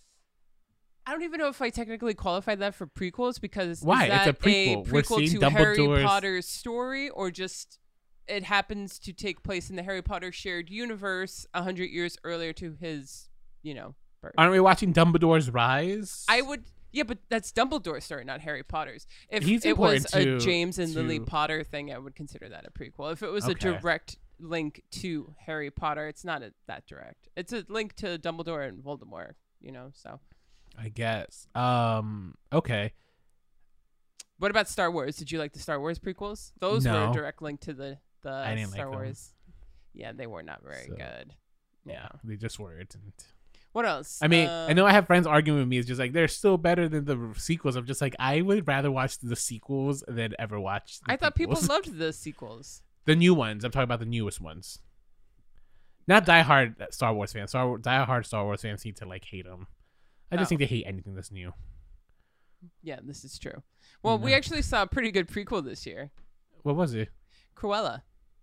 I don't even know if I technically qualify that for prequels because Why? is It's that a prequel. We're prequel seeing to Harry Dumbledore's- Potter's story, or just it happens to take place in the Harry Potter shared universe a hundred years earlier to his, you know, birth. Aren't we watching Dumbledore's Rise? I would. Yeah, but that's Dumbledore's story, not Harry Potter's. If He's it was important a to- James and Lily to- Potter thing, I would consider that a prequel. If it was Okay. a direct link to Harry Potter, it's not a, that direct. It's a link to Dumbledore and Voldemort, you know, so. I guess. Um. Okay. What about Star Wars? Did you like the Star Wars prequels? Those were No. a direct link to the, the I didn't Star like them. Wars. Yeah, they were not very So, good. Yeah. They just weren't. And What else? I mean, I Um, know I have friends arguing with me. It's just like they're still better than the sequels. I'm just like I would rather watch the sequels than ever watch. The I thought people prequels. loved the sequels. the new ones. I'm talking about the newest ones. Not diehard Star Wars fans. Star Wars, diehard Star Wars fans need to like hate them. I just Oh. think they hate anything that's new. Yeah, this is true. Well, we No. actually saw a pretty good prequel this year. What was it? Cruella.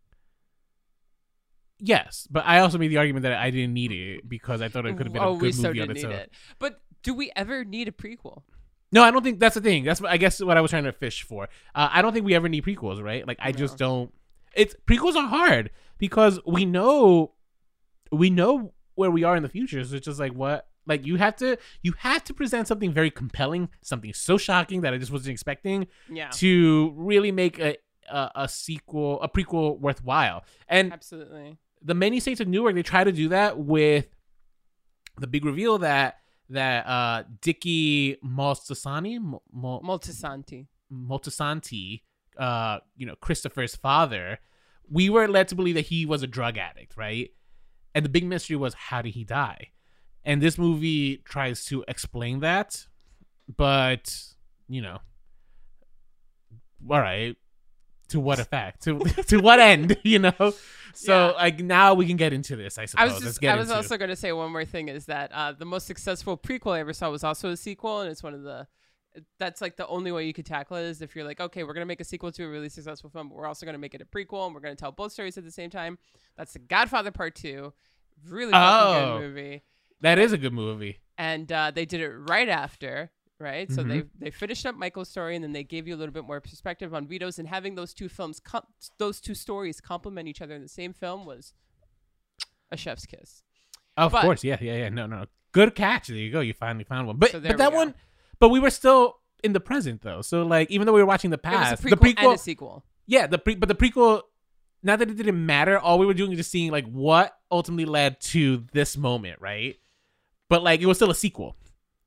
Yes, but I also made the argument that I didn't need it because I thought it could have been oh, a good we movie so on did its need own. it. But do we ever need a prequel? No, I don't think that's the thing. That's what I guess what I was trying to fish for. Uh, I don't think we ever need prequels, right? Like I just don't. It's prequels are hard because we know, we know where we are in the future. So it's just like what, like you have to, you have to present something very compelling, something so shocking that I just wasn't expecting Yeah, to really make a a, a sequel, a prequel worthwhile. And absolutely. the Many Saints of Newark, they try to do that with the big reveal that that uh Dickie Moltisanti, Mo, Mo, Moltisanti. Moltisanti, uh, you know, Christopher's father, we were led to believe that he was a drug addict, right? And the big mystery was how did he die? And this movie tries to explain that, but you know, all right, to what effect? to to what end? You know. So Yeah. like now we can get into this. I suppose. I was Let's just, get I was into also going to say one more thing is that uh, the most successful prequel I ever saw was also a sequel, and it's one of the. That's like the only way you could tackle it is if you're like, okay, we're gonna make a sequel to a really successful film, but we're also gonna make it a prequel, and we're gonna tell both stories at the same time. That's The Godfather Part Two, really fucking Oh. good movie, that is a good movie. and uh, they did it right after, right? So Mhm. they they finished up Michael's story, and then they gave you a little bit more perspective on Vito's, and having those two films, com- those two stories complement each other in the same film was a chef's kiss. Of But- course, yeah, yeah, yeah. No, no, good catch. There you go. You finally found one. But So there but that we go. one, but we were still in the present though. So like, even though we were watching the It was past, a prequel, the prequel, and a sequel. yeah, the pre, but the prequel. Not that it didn't matter. All we were doing was just seeing like what ultimately led to this moment, right? But like, it was still a sequel.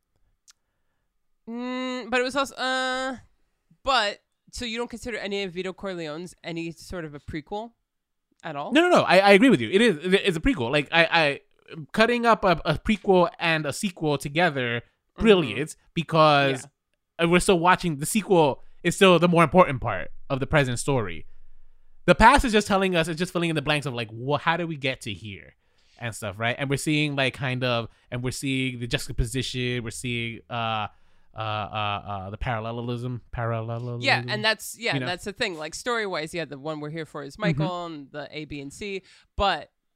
Mm, but it was also, uh, but so you don't consider any of Vito Corleone's any sort of a prequel at all? No, no, no. I, I agree with you. It is. It's a prequel. Like I, I cutting up a, a prequel and a sequel together, brilliant because uh, we're still watching the sequel. Is still the more important part of the present story. The past is just telling us. It's just filling in the blanks of like, well, how did we get to here, and stuff, right? And we're seeing like kind of, and we're seeing the juxtaposition. We're seeing uh, uh, uh, uh the parallelism, parallelism. Yeah, and that's yeah, You know? that's the thing. Like story wise, yeah, the one we're here for is Michael and the A, B, and C. But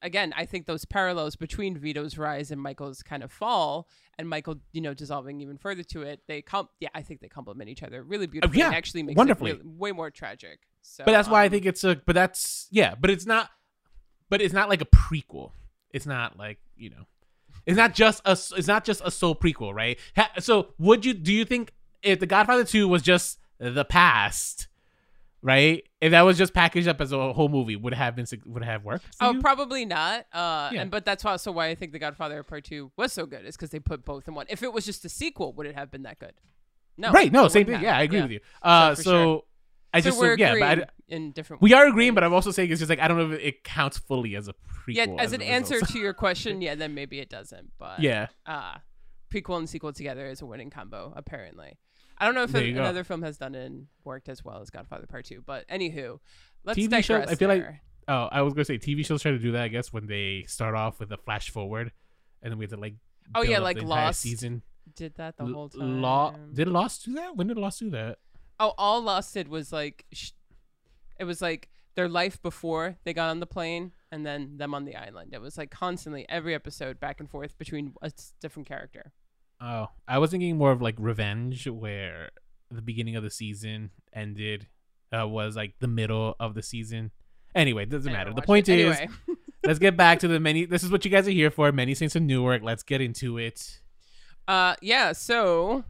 again, I think those parallels between Vito's rise and Michael's kind of fall, and Michael, you know, dissolving even further to it, they com- yeah, I think they complement each other really beautifully. yeah, and actually makes wonderfully. it really, way more tragic. So, But that's why I um, think it's a. But that's yeah. But it's not. But it's not like a prequel. It's not like you know. It's not just a. It's not just a sole prequel, right? Ha, so would you? Do you think if The Godfather two was just the past, right? If that was just packaged up as a whole movie, would it have been would it have worked? For Oh, you? probably not. Uh, Yeah. and but that's also why I think The Godfather Part Two was so good, is because they put both in one. If it was just a sequel, would it have been that good? No. Right. No. it Same wouldn't thing. have. Yeah, I agree with you. Uh, for so sure. I So just we're yeah, but agreeing I, in different. we are agreeing, ways. but I'm also saying it's just like I don't know if it counts fully as a prequel. Yeah, as a an answer result. to your question, yeah, then maybe it doesn't. But Yeah. uh, prequel and sequel together is a winning combo, apparently. I don't know if There a- you go. another film has done it and worked as well as Godfather Part Two, but anywho, let's T V digress. shows, I feel like- there. Oh, I was gonna say T V shows try to do that. I guess when they start off with a flash forward, and then we have to like. Oh, build yeah, up like the entire Lost. season. Did that the L- whole time. Law did Lost do that? When did Lost do that? Oh, all Lost did was like, sh- it was like their life before they got on the plane, and then them on the island. It was like constantly every episode back and forth between a s- different character. Oh, I was thinking more of like Revenge, where the beginning of the season ended, uh, was like the middle of the season. Anyway, doesn't I matter. never The watched point it. is, Anyway. let's get back to the many. This is what you guys are here for. Many Saints of Newark. Let's get into it. Uh, yeah, so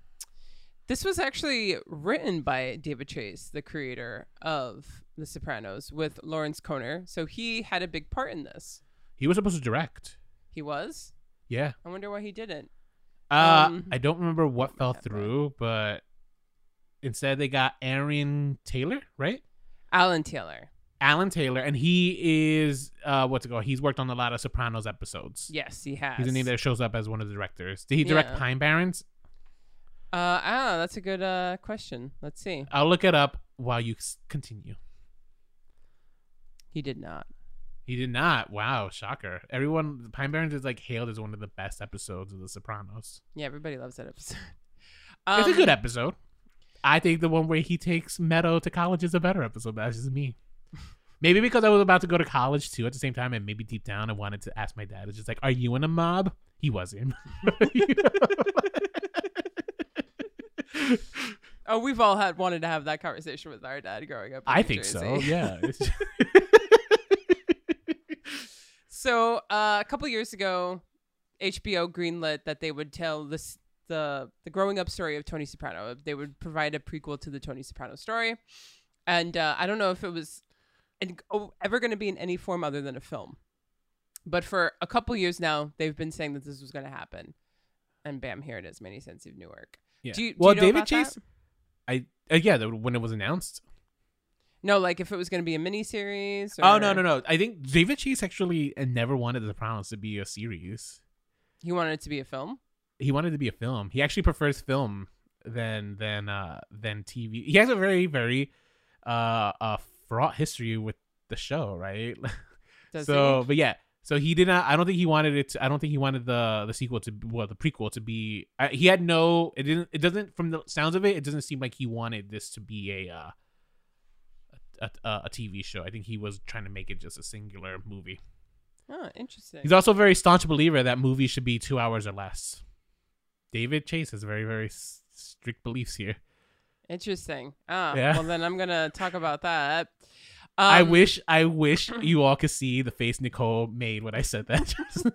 this was actually written by David Chase, the creator of The Sopranos, with Lawrence Koner. So he had a big part in this. He was supposed to direct. He was? Yeah. I wonder why he didn't. Uh, Um, I don't remember what fell that part. through, but instead they got Aaron Taylor, right? Alan Taylor. Alan Taylor, and he is uh, what's it called? He's worked on a lot of Sopranos episodes. Yes, he has. He's a name that shows up as one of the directors. Did he direct Yeah. Pine Barrens? Uh, ah, that's a good uh question. Let's see. I'll look it up while you s- continue. He did not. He did not. Wow, shocker! Everyone, Pine Barrens is like hailed as one of the best episodes of The Sopranos. Yeah, everybody loves that episode. it's a Um, good episode. I think the one where he takes Meadow to college is a better episode. That's just me. Maybe because I was about to go to college too at the same time, and maybe deep down I wanted to ask my dad. It's just like, "Are you in a mob?" He wasn't. Oh, we've all had wanted to have that conversation with our dad growing up. in I New think Jersey. so. Yeah. It's- So uh, a couple years ago, H B O greenlit that they would tell this the the growing up story of Tony Soprano. They would provide a prequel to the Tony Soprano story, and uh, I don't know if it was in, oh, ever going to be in any form other than a film. But for a couple years now, they've been saying that this was going to happen, and bam, here it is, Many Saints of Newark. yeah. Do you, do well, you know David about Chase. that? I uh, yeah, the, when it was announced. No, like if it was going to be a miniseries. Or Oh no no no! I think David Chase actually uh, never wanted The Sopranos to be a series. He wanted it to be a film. He wanted it to be a film. He actually prefers film than than uh than T V. He has a very very uh uh fraught history with the show, right? Does so, he? but yeah, so he did not. I don't think he wanted it. To, I don't think he wanted the the sequel to well the prequel to be. Uh, he had no. It didn't. It doesn't. From the sounds of it, it doesn't seem like he wanted this to be a. Uh, a, a, a T V show. I think he was trying to make it just a singular movie. Oh, interesting. He's also a very staunch believer that movies should be two hours or less. David Chase has very, very s- strict beliefs here. Interesting. Ah, Yeah. well then I'm gonna talk about that. I Um, wish, I wish you all could see the face Nicole made when I said that. just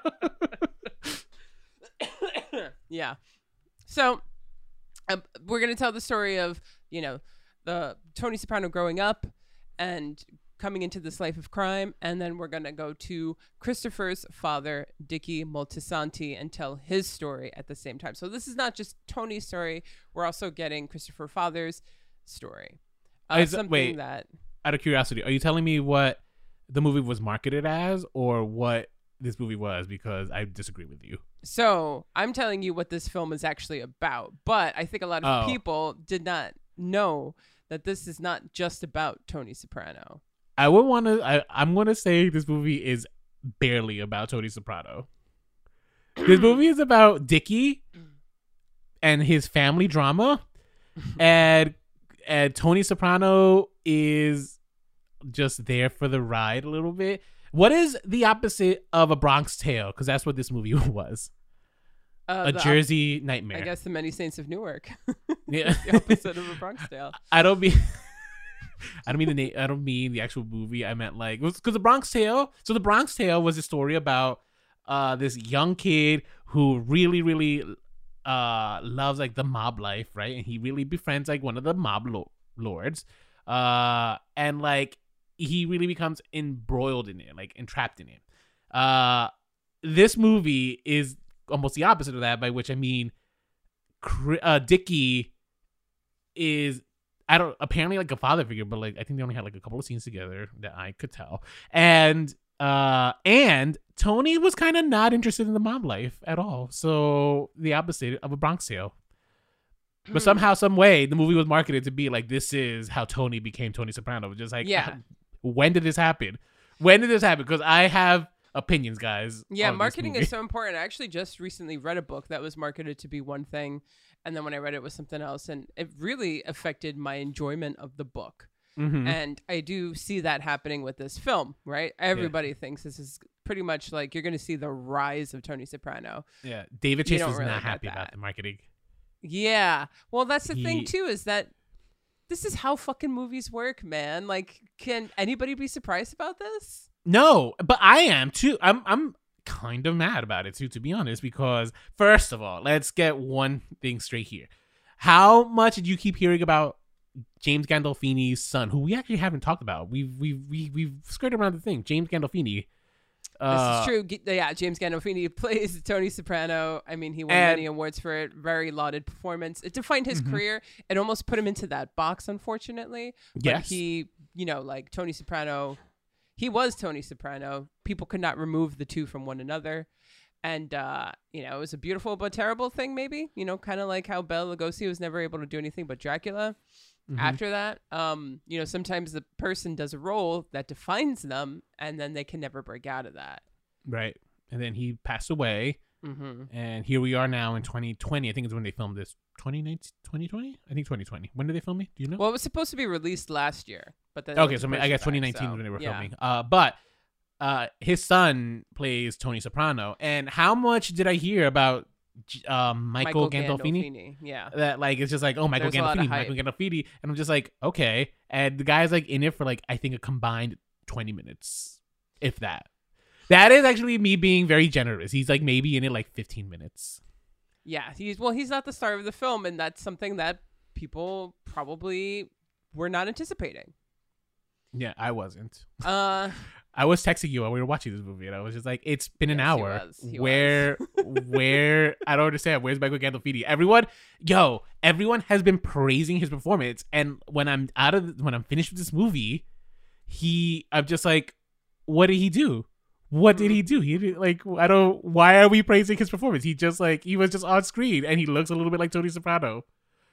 now. yeah. So um, we're gonna tell the story of you know the Tony Soprano growing up and coming into this life of crime, and then we're gonna go to Christopher's father, Dickie Moltisanti, and tell his story at the same time. So this is not just Tony's story; we're also getting Christopher Father's story. Uh, Is- something wait. that Out of curiosity, are you telling me what the movie was marketed as, or what this movie was? Because I disagree with you. So I'm telling you what this film is actually about, but I think a lot of Oh. people did not know that this is not just about Tony Soprano. I would want to. I, I'm going to say this movie is barely about Tony Soprano. This movie is about Dickie and his family drama, and and Tony Soprano is just there for the ride a little bit. What is the opposite of a Bronx Tale? Because that's what this movie was. Uh, a the op- Jersey Nightmare. I guess the Many Saints of Newark. Yeah. The opposite of a Bronx Tale. I don't mean. I don't mean the name. I don't mean the actual movie. I meant like because the Bronx Tale. So the Bronx Tale was a story about uh this young kid who really, really uh loves like the mob life, right? And he really befriends like one of the mob lo- lords, uh, and like he really becomes embroiled in it, like entrapped in it. Uh, this movie is almost the opposite of that, by which I mean, uh, Dickie is I don't apparently like a father figure, but like I think they only had like a couple of scenes together that I could tell, and uh, and Tony was kind of not interested in the mob life at all, so the opposite of a Bronx Tale. But somehow, some way, the movie was marketed to be like, this is how Tony became Tony Soprano. Just like, Yeah. when did this happen? When did this happen? Because I have opinions, guys. Yeah, on this marketing movie. is so important. I actually just recently read a book that was marketed to be one thing, and then when I read it, it was something else, and it really affected my enjoyment of the book. Mhm. And I do see that happening with this film, right? Everybody thinks this is pretty much like you're going to see the rise of Tony Soprano. Yeah, David You Chase don't was really not get happy about that. the marketing. Yeah. Well, that's the thing He- too, is that this is how fucking movies work, man. Like, can anybody be surprised about this? No, but I am too. I'm I'm kind of mad about it too, to be honest, because first of all, let's get one thing straight here. How much did you keep hearing about James Gandolfini's son, who we actually haven't talked about? We've we've we, we've skirted around the thing. James Gandolfini. Uh, This is true. G- Yeah, James Gandolfini plays Tony Soprano. I mean, he won And- many awards for it. Very lauded performance. It defined his Mhm. career. It almost put him into that box, unfortunately. But Yes. he, you know, like Tony Soprano, he was Tony Soprano. People could not remove the two from one another. And, uh, you know, it was a beautiful but terrible thing, maybe. You know, kind of like how Bela Lugosi was never able to do anything but Dracula. Mhm. After that, um, you know, sometimes the person does a role that defines them, and then they can never break out of that. Right. And then he passed away. Mm-hmm. And here we are now in twenty twenty. I think it's when they filmed this. twenty nineteen, twenty twenty? I think twenty twenty. When did they film it? Do you know? Well, it was supposed to be released last year, but then okay, it was so I pushed guess back, twenty nineteen so, when they were yeah. filming. Uh, but uh, his son plays Tony Soprano. And how much did I hear about J- uh, Michael, Gandolfini? Yeah. That like it's just like, oh, Michael There's a lot of Gandolfini, Michael Gandolfini, and I'm just like, okay. And the guy's like in it for like I think a combined twenty minutes, if that. That is actually me being very generous. He's like maybe in it like fifteen minutes. Yeah, he's well, he's not the star of the film, and that's something that people probably were not anticipating. Yeah, I wasn't. Uh, I was texting you while we were watching this movie, and I was just like, "It's been an Yes, he hour. was. He where, where? I don't understand. Where's Michael Gandolfini? Everyone, yo, everyone has been praising his performance, and when I'm out of, when I'm finished with this movie, he, I'm just like, what did he do? What did he do? He did, like, I don't. Why are we praising his performance? He just like he was just on screen, and he looks a little bit like Tony Soprano.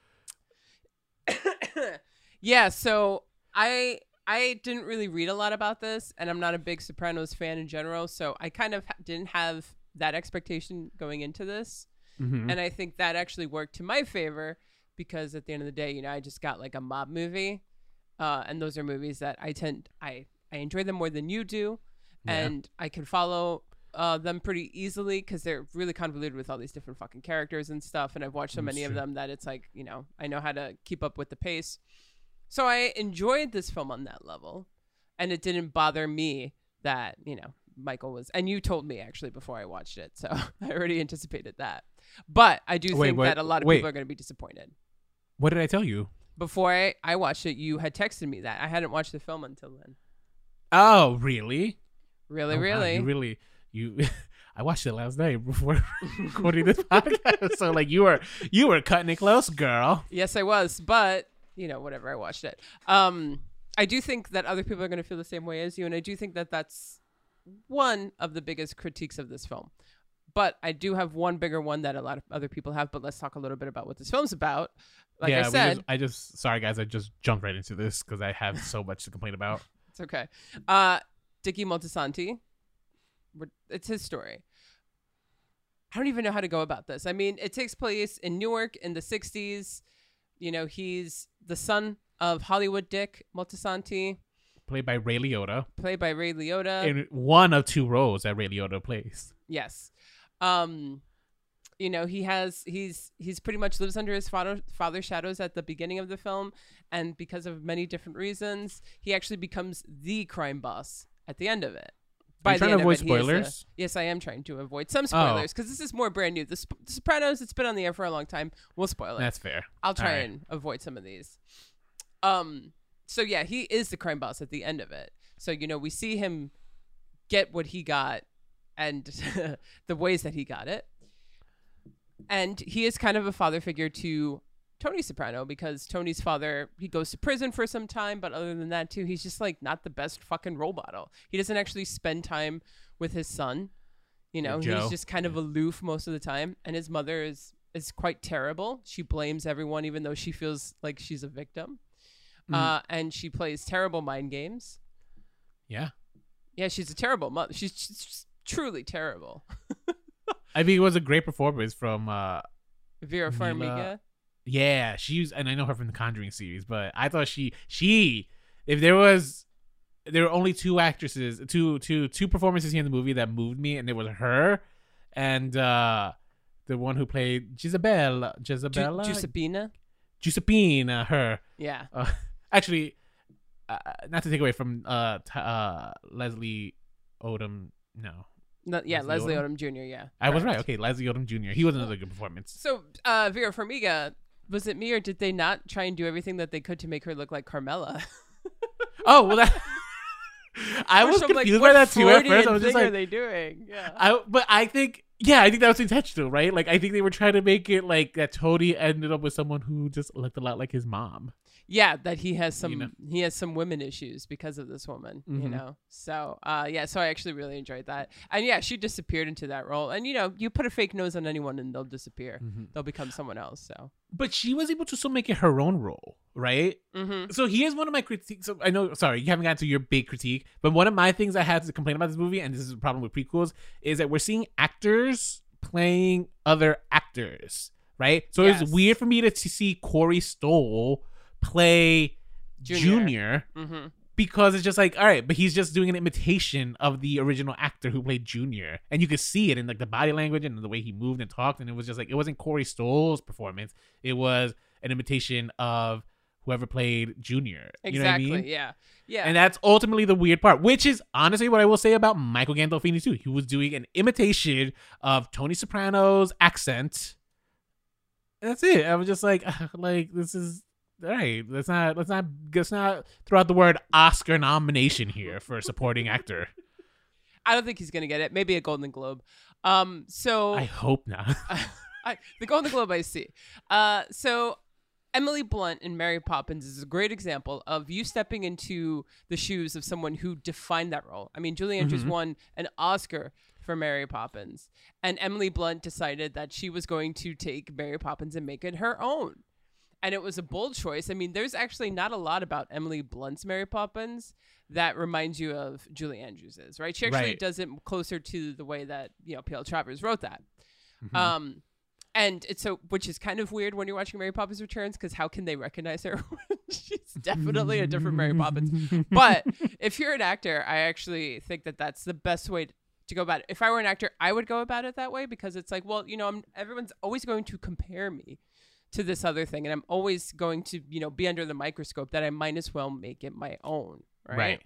yeah, so I I didn't really read a lot about this, and I'm not a big Sopranos fan in general, so I kind of ha- didn't have that expectation going into this. Mm-hmm. And I think that actually worked to my favor because at the end of the day, you know, I just got like a mob movie. Uh, and those are movies that I tend, I, I enjoy them more than you do. Yeah. And I can follow uh, them pretty easily because they're really convoluted with all these different fucking characters and stuff. And I've watched so That's many of true. them that it's like, you know, I know how to keep up with the pace. So I enjoyed this film on that level. And it didn't bother me that, you know, Michael was, and you told me actually before I watched it, so I already anticipated that. But I do Wait, think what- that a lot of wait. people are going to be disappointed. What did I tell you? Before I, I watched it, you had texted me that. I hadn't watched the film until then. Oh, really? Really, Oh, wow, really? you really, you. I watched it last night before recording this podcast. So like you were, you were cutting it close, girl. Yes, I was, but you know, whatever. I watched it. Um, I do think that other people are going to feel the same way as you, and I do think that that's one of the biggest critiques of this film. But I do have one bigger one that a lot of other people have. But let's talk a little bit about what this film's about. Like yeah, I we said, just, I just, sorry guys, I just jumped right into this because I have so much to complain about. it's okay. Uh, Dickie Moltisanti. we're- It's his story. I don't even know how to go about this. I mean, it takes place in Newark in the sixties. You know, he's the son of Hollywood Dick Moltisanti. played by Ray Liotta, played by Ray Liotta. in one of two roles that Ray Liotta plays. Yes. Um, you know, he has he's he's pretty much lives under his father father's shadows at the beginning of the film, and because of many different reasons, he actually becomes the crime boss at the end of it. Are you trying to avoid spoilers? A, yes, I am trying to avoid some spoilers because oh. this is more brand new. The, Sp- the Sopranos, it's been on the air for a long time. We'll spoil it. That's fair. I'll try right. and avoid some of these. Um. So yeah, he is the crime boss at the end of it. So you know, we see him get what he got, and the ways that he got it. And he is kind of a father figure to Tony Soprano because Tony's father, he goes to prison for some time, but other than that too, he's just like not the best fucking role model. He doesn't actually spend time with his son. You know, Joe. He's just kind of aloof most of the time. And his mother is is quite terrible. She blames everyone even though she feels like she's a victim. Mm. Uh, and she plays terrible mind games. Yeah. Yeah, she's a terrible mother. She's, she's truly terrible. I think it was a great performance from uh, Vera Farmiga. Yeah, she's, and I know her from the Conjuring series, but I thought she, she, if there was, there were only two actresses, two, two, two performances here in the movie that moved me, and it was her and uh, the one who played Jezebel, Jezebella, Ju- Giuseppina, Giuseppina, her. Yeah. Uh, actually, uh, not to take away from uh, t- uh, Leslie Odom, no. No, yeah, Leslie, Leslie Odom? Odom Junior Yeah, I correct. was right. Okay, Leslie Odom Junior He was another good performance. So, uh, Vera Farmiga, was it me or did they not try and do everything that they could to make her look like Carmela? Oh well, that I was I'm confused like, by that too at first. I was just like, like, "What are they doing?" Yeah, I, but I think, yeah, I think that was intentional, right? Like, I think they were trying to make it like that. Tony ended up with someone who just looked a lot like his mom. Yeah, that he has some you know? he has some women issues because of this woman, mm-hmm. you know. So, uh, yeah, so I actually really enjoyed that. And yeah, she disappeared into that role. And you know, you put a fake nose on anyone and they'll disappear. Mm-hmm. They'll become someone else. So, but she was able to still make it her own role, right? Mm-hmm. So here's one of my critiques. So I know, sorry, you haven't gotten to your big critique, but one of my things I had to complain about this movie, and this is a problem with prequels, is that we're seeing actors playing other actors, right? So yes. It's weird for me to, to see Corey Stoll play Junior, Junior mm-hmm. because it's just like, all right, but he's just doing an imitation of the original actor who played Junior, and you could see it in like the body language and the way he moved and talked, and it was just like, it wasn't Corey Stoll's performance, it was an imitation of whoever played Junior. Exactly. You know what I mean? Yeah. Yeah. And that's ultimately the weird part, which is honestly what I will say about Michael Gandolfini too. He was doing an imitation of Tony Soprano's accent. And that's it. I was just like, like this is. All right, let's not let's not let's not throw out the word Oscar nomination here for a supporting actor. I don't think he's gonna get it. Maybe a Golden Globe. Um, so I hope not. I, the Golden Globe, I see. Uh, so Emily Blunt in Mary Poppins is a great example of you stepping into the shoes of someone who defined that role. I mean, Julie Andrews mm-hmm. won an Oscar for Mary Poppins, and Emily Blunt decided that she was going to take Mary Poppins and make it her own. And it was a bold choice. I mean, there's actually not a lot about Emily Blunt's Mary Poppins that reminds you of Julie Andrews's, right? She actually right. does it closer to the way that, you know, P L Travers wrote that. Mm-hmm. Um, and it's so, which is kind of weird when you're watching Mary Poppins Returns, because how can they recognize her? She's definitely a different Mary Poppins. But if you're an actor, I actually think that that's the best way to go about it. If I were an actor, I would go about it that way, because it's like, well, you know, I'm, everyone's always going to compare me to this other thing, and I'm always going to, you know, be under the microscope, that I might as well make it my own, right? Right.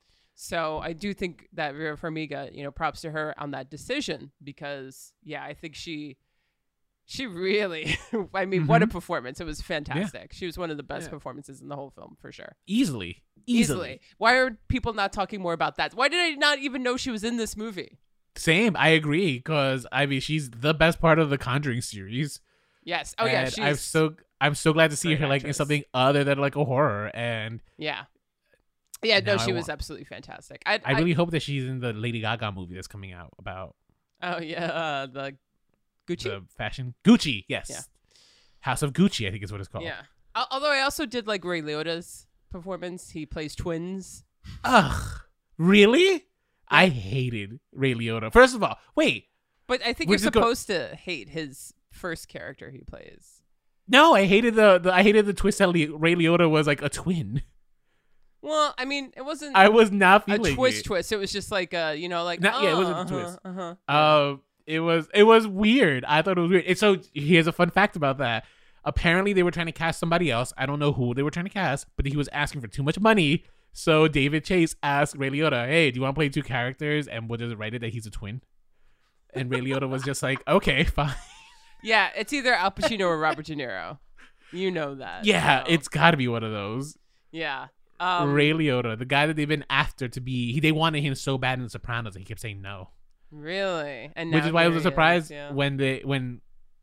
So I do think that Vera Farmiga, you know, props to her on that decision, because yeah, I think she she really I mean, mm-hmm. what a performance. It was fantastic. Yeah. She was one of the best yeah. performances in the whole film, for sure. Easily. Easily. Easily. Why are people not talking more about that? Why did I not even know she was in this movie? Same, I agree, because I mean, she's the best part of the Conjuring series. Yes. Oh, yeah. She's I'm so I'm so glad to see her like actress. in something other than like a horror. And yeah, yeah. No, she I was want. absolutely fantastic. I I really I, hope that she's in the Lady Gaga movie that's coming out about. Oh yeah, uh, the Gucci. The fashion Gucci. Yes. Yeah. House of Gucci, I think is what it's called. Yeah. Although I also did like Ray Liotta's performance. He plays twins. Ugh. Really? Yeah. I hated Ray Liotta. First of all, wait. But I think you're supposed go- to hate his first character he plays. No, I hated the, the I hated the twist that Le- Ray Liotta was like a twin. Well, I mean, it wasn't I was not a feeling twist it. twist. It was just like uh, you know, like Not- oh, yeah, it wasn't a uh-huh, twist. Uh-huh. Um, it was it was weird. I thought it was weird. And so here's a fun fact about that. Apparently, they were trying to cast somebody else. I don't know who they were trying to cast, but he was asking for too much money. So David Chase asked Ray Liotta, "Hey, do you want to play two characters? And we'll just write it that he's a twin." And Ray Liotta was just like, "Okay, fine." Yeah, it's either Al Pacino or Robert De Niro. You know that. Yeah, so. it's got to be one of those. yeah. Um, Ray Liotta, the guy that they've been after to be, he, they wanted him so bad in The Sopranos, and he kept saying no. Really, and Which now is why it here was a he surprise is, yeah. when the when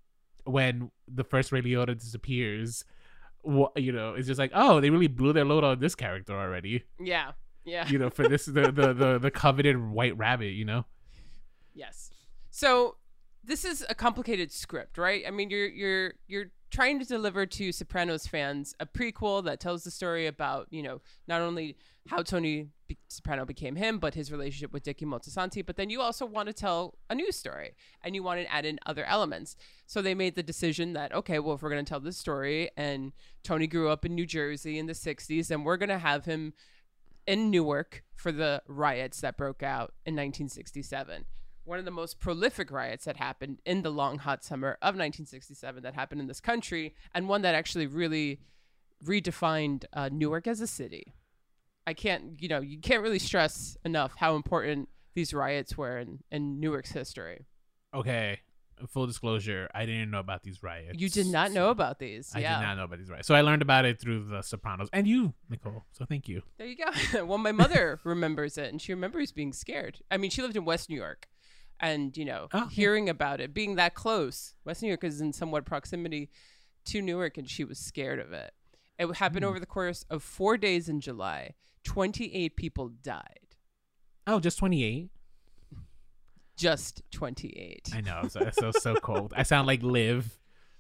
when the first Ray Liotta disappears. wha- You know, it's just like, oh, they really blew their load on this character already. Yeah. Yeah. You know, for this the the the, the coveted White Rabbit. You know. Yes. So this is a complicated script, right? I mean, you're you're you're trying to deliver to Sopranos fans a prequel that tells the story about, you know, not only how Tony Be- Soprano became him, but his relationship with Dickie Moltisanti. But then you also want to tell a new story, and you want to add in other elements. So they made the decision that, okay, well, if we're going to tell this story, and Tony grew up in New Jersey in the sixties, and we're going to have him in Newark for the riots that broke out in nineteen sixty-seven. One of the most prolific riots that happened in the long, hot summer of nineteen sixty-seven that happened in this country, and one that actually really redefined uh, Newark as a city. I can't, you know, you can't really stress enough how important these riots were in, in Newark's history. Okay. Full disclosure, I didn't know about these riots. You did not know about these. I yeah. did not know about these riots. So I learned about it through The Sopranos and you, Nicole. So thank you. There you go. Well, my mother remembers it, and she remembers being scared. I mean, she lived in West New York. And, you know, Oh, yeah. hearing about it, being that close, West New York is in somewhat proximity to Newark, and she was scared of it. It happened Mm. over the course of four days in July. twenty-eight people died. Oh, just twenty-eight? Just twenty-eight. I know. So so so cold. I sound like Liv.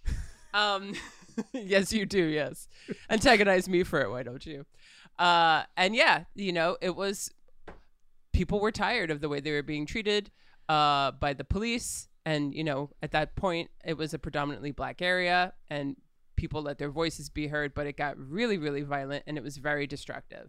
Um, yes, you do. Yes. Antagonize me for it. Why don't you? Uh, and yeah, you know, it was, people were tired of the way they were being treated uh, by the police. And, you know, at that point, it was a predominantly black area, and people let their voices be heard, but it got really, really violent, and it was very destructive.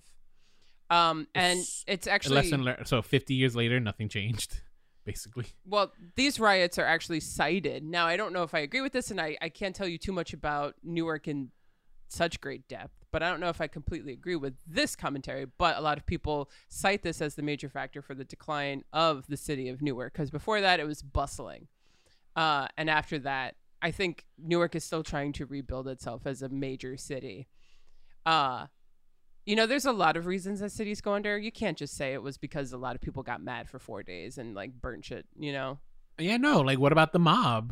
Um, and It's it's A actually, lesson learned. So fifty years later, nothing changed, basically. well, these riots are actually cited. Now, I don't know if I agree with this, and I, I can't tell you too much about Newark in such great depth, but I don't know if I completely agree with this commentary. But a lot of people cite this as the major factor for the decline of the city of Newark, because before that, it was bustling. Uh, and after that, I think Newark is still trying to rebuild itself as a major city. Uh, you know, there's a lot of reasons that cities go under. You can't just say it was because a lot of people got mad for four days and like burnt shit, you know? Yeah, no. Like, what about the mob?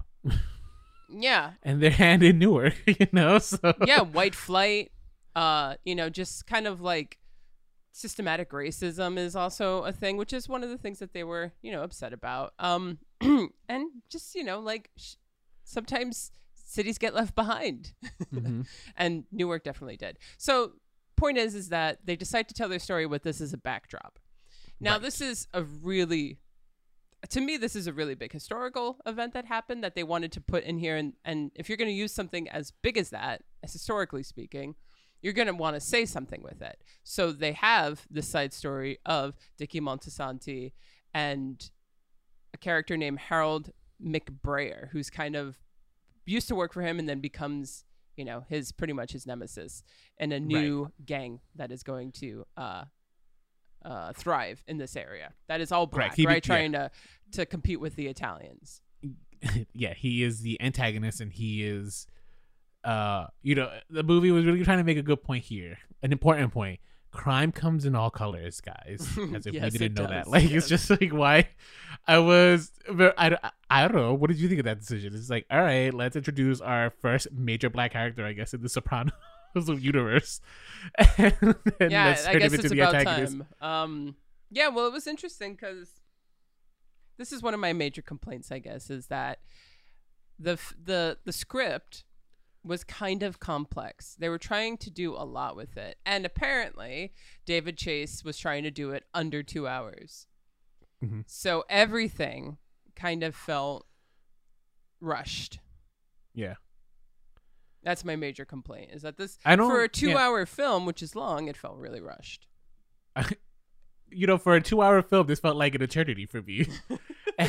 Yeah. And their hand in Newark, you know? So Yeah. White flight, uh, you know, just kind of like systematic racism is also a thing, which is one of the things that they were, you know, upset about. Um, and just, you know, like sh- sometimes cities get left behind. Mhm. And Newark definitely did. So point is, is that they decide to tell their story with this as a backdrop. Now, Right. this is a really, to me, this is a really big historical event that happened that they wanted to put in here. And, and if you're going to use something as big as that, as historically speaking, you're going to want to say something with it. So they have the side story of Dickie Moltisanti and a character named Harold McBrayer, who's kind of used to work for him and then becomes, you know, his pretty much his nemesis in a new gang that is going to uh, uh, thrive in this area. That is all black, Correct. He be- right? yeah. Trying to to compete with the Italians. Yeah, he is the antagonist, and he is, uh, you know, the movie was really trying to make a good point here, an important point. Crime comes in all colors, guys. As if Yes, we didn't it know does, that. Like, yes. it's just like why I was. I, don't- I don't know. What did you think of that decision? It's like, all right, let's introduce our first major black character, I guess, in the Sopranos universe. and then Yeah, let's I turn guess him into it's the about antagonist. time. Um, yeah, well, it was interesting because this is one of my major complaints, I guess, is that the f- the the script was kind of complex. They were trying to do a lot with it, and apparently David Chase was trying to do it under two hours. Mhm. So everything kind of felt rushed. Yeah. That's my major complaint. Is that this I don't for a yeah. two-hour film, which is long, it felt really rushed. You know, for a two-hour film, this felt like an eternity for me. and,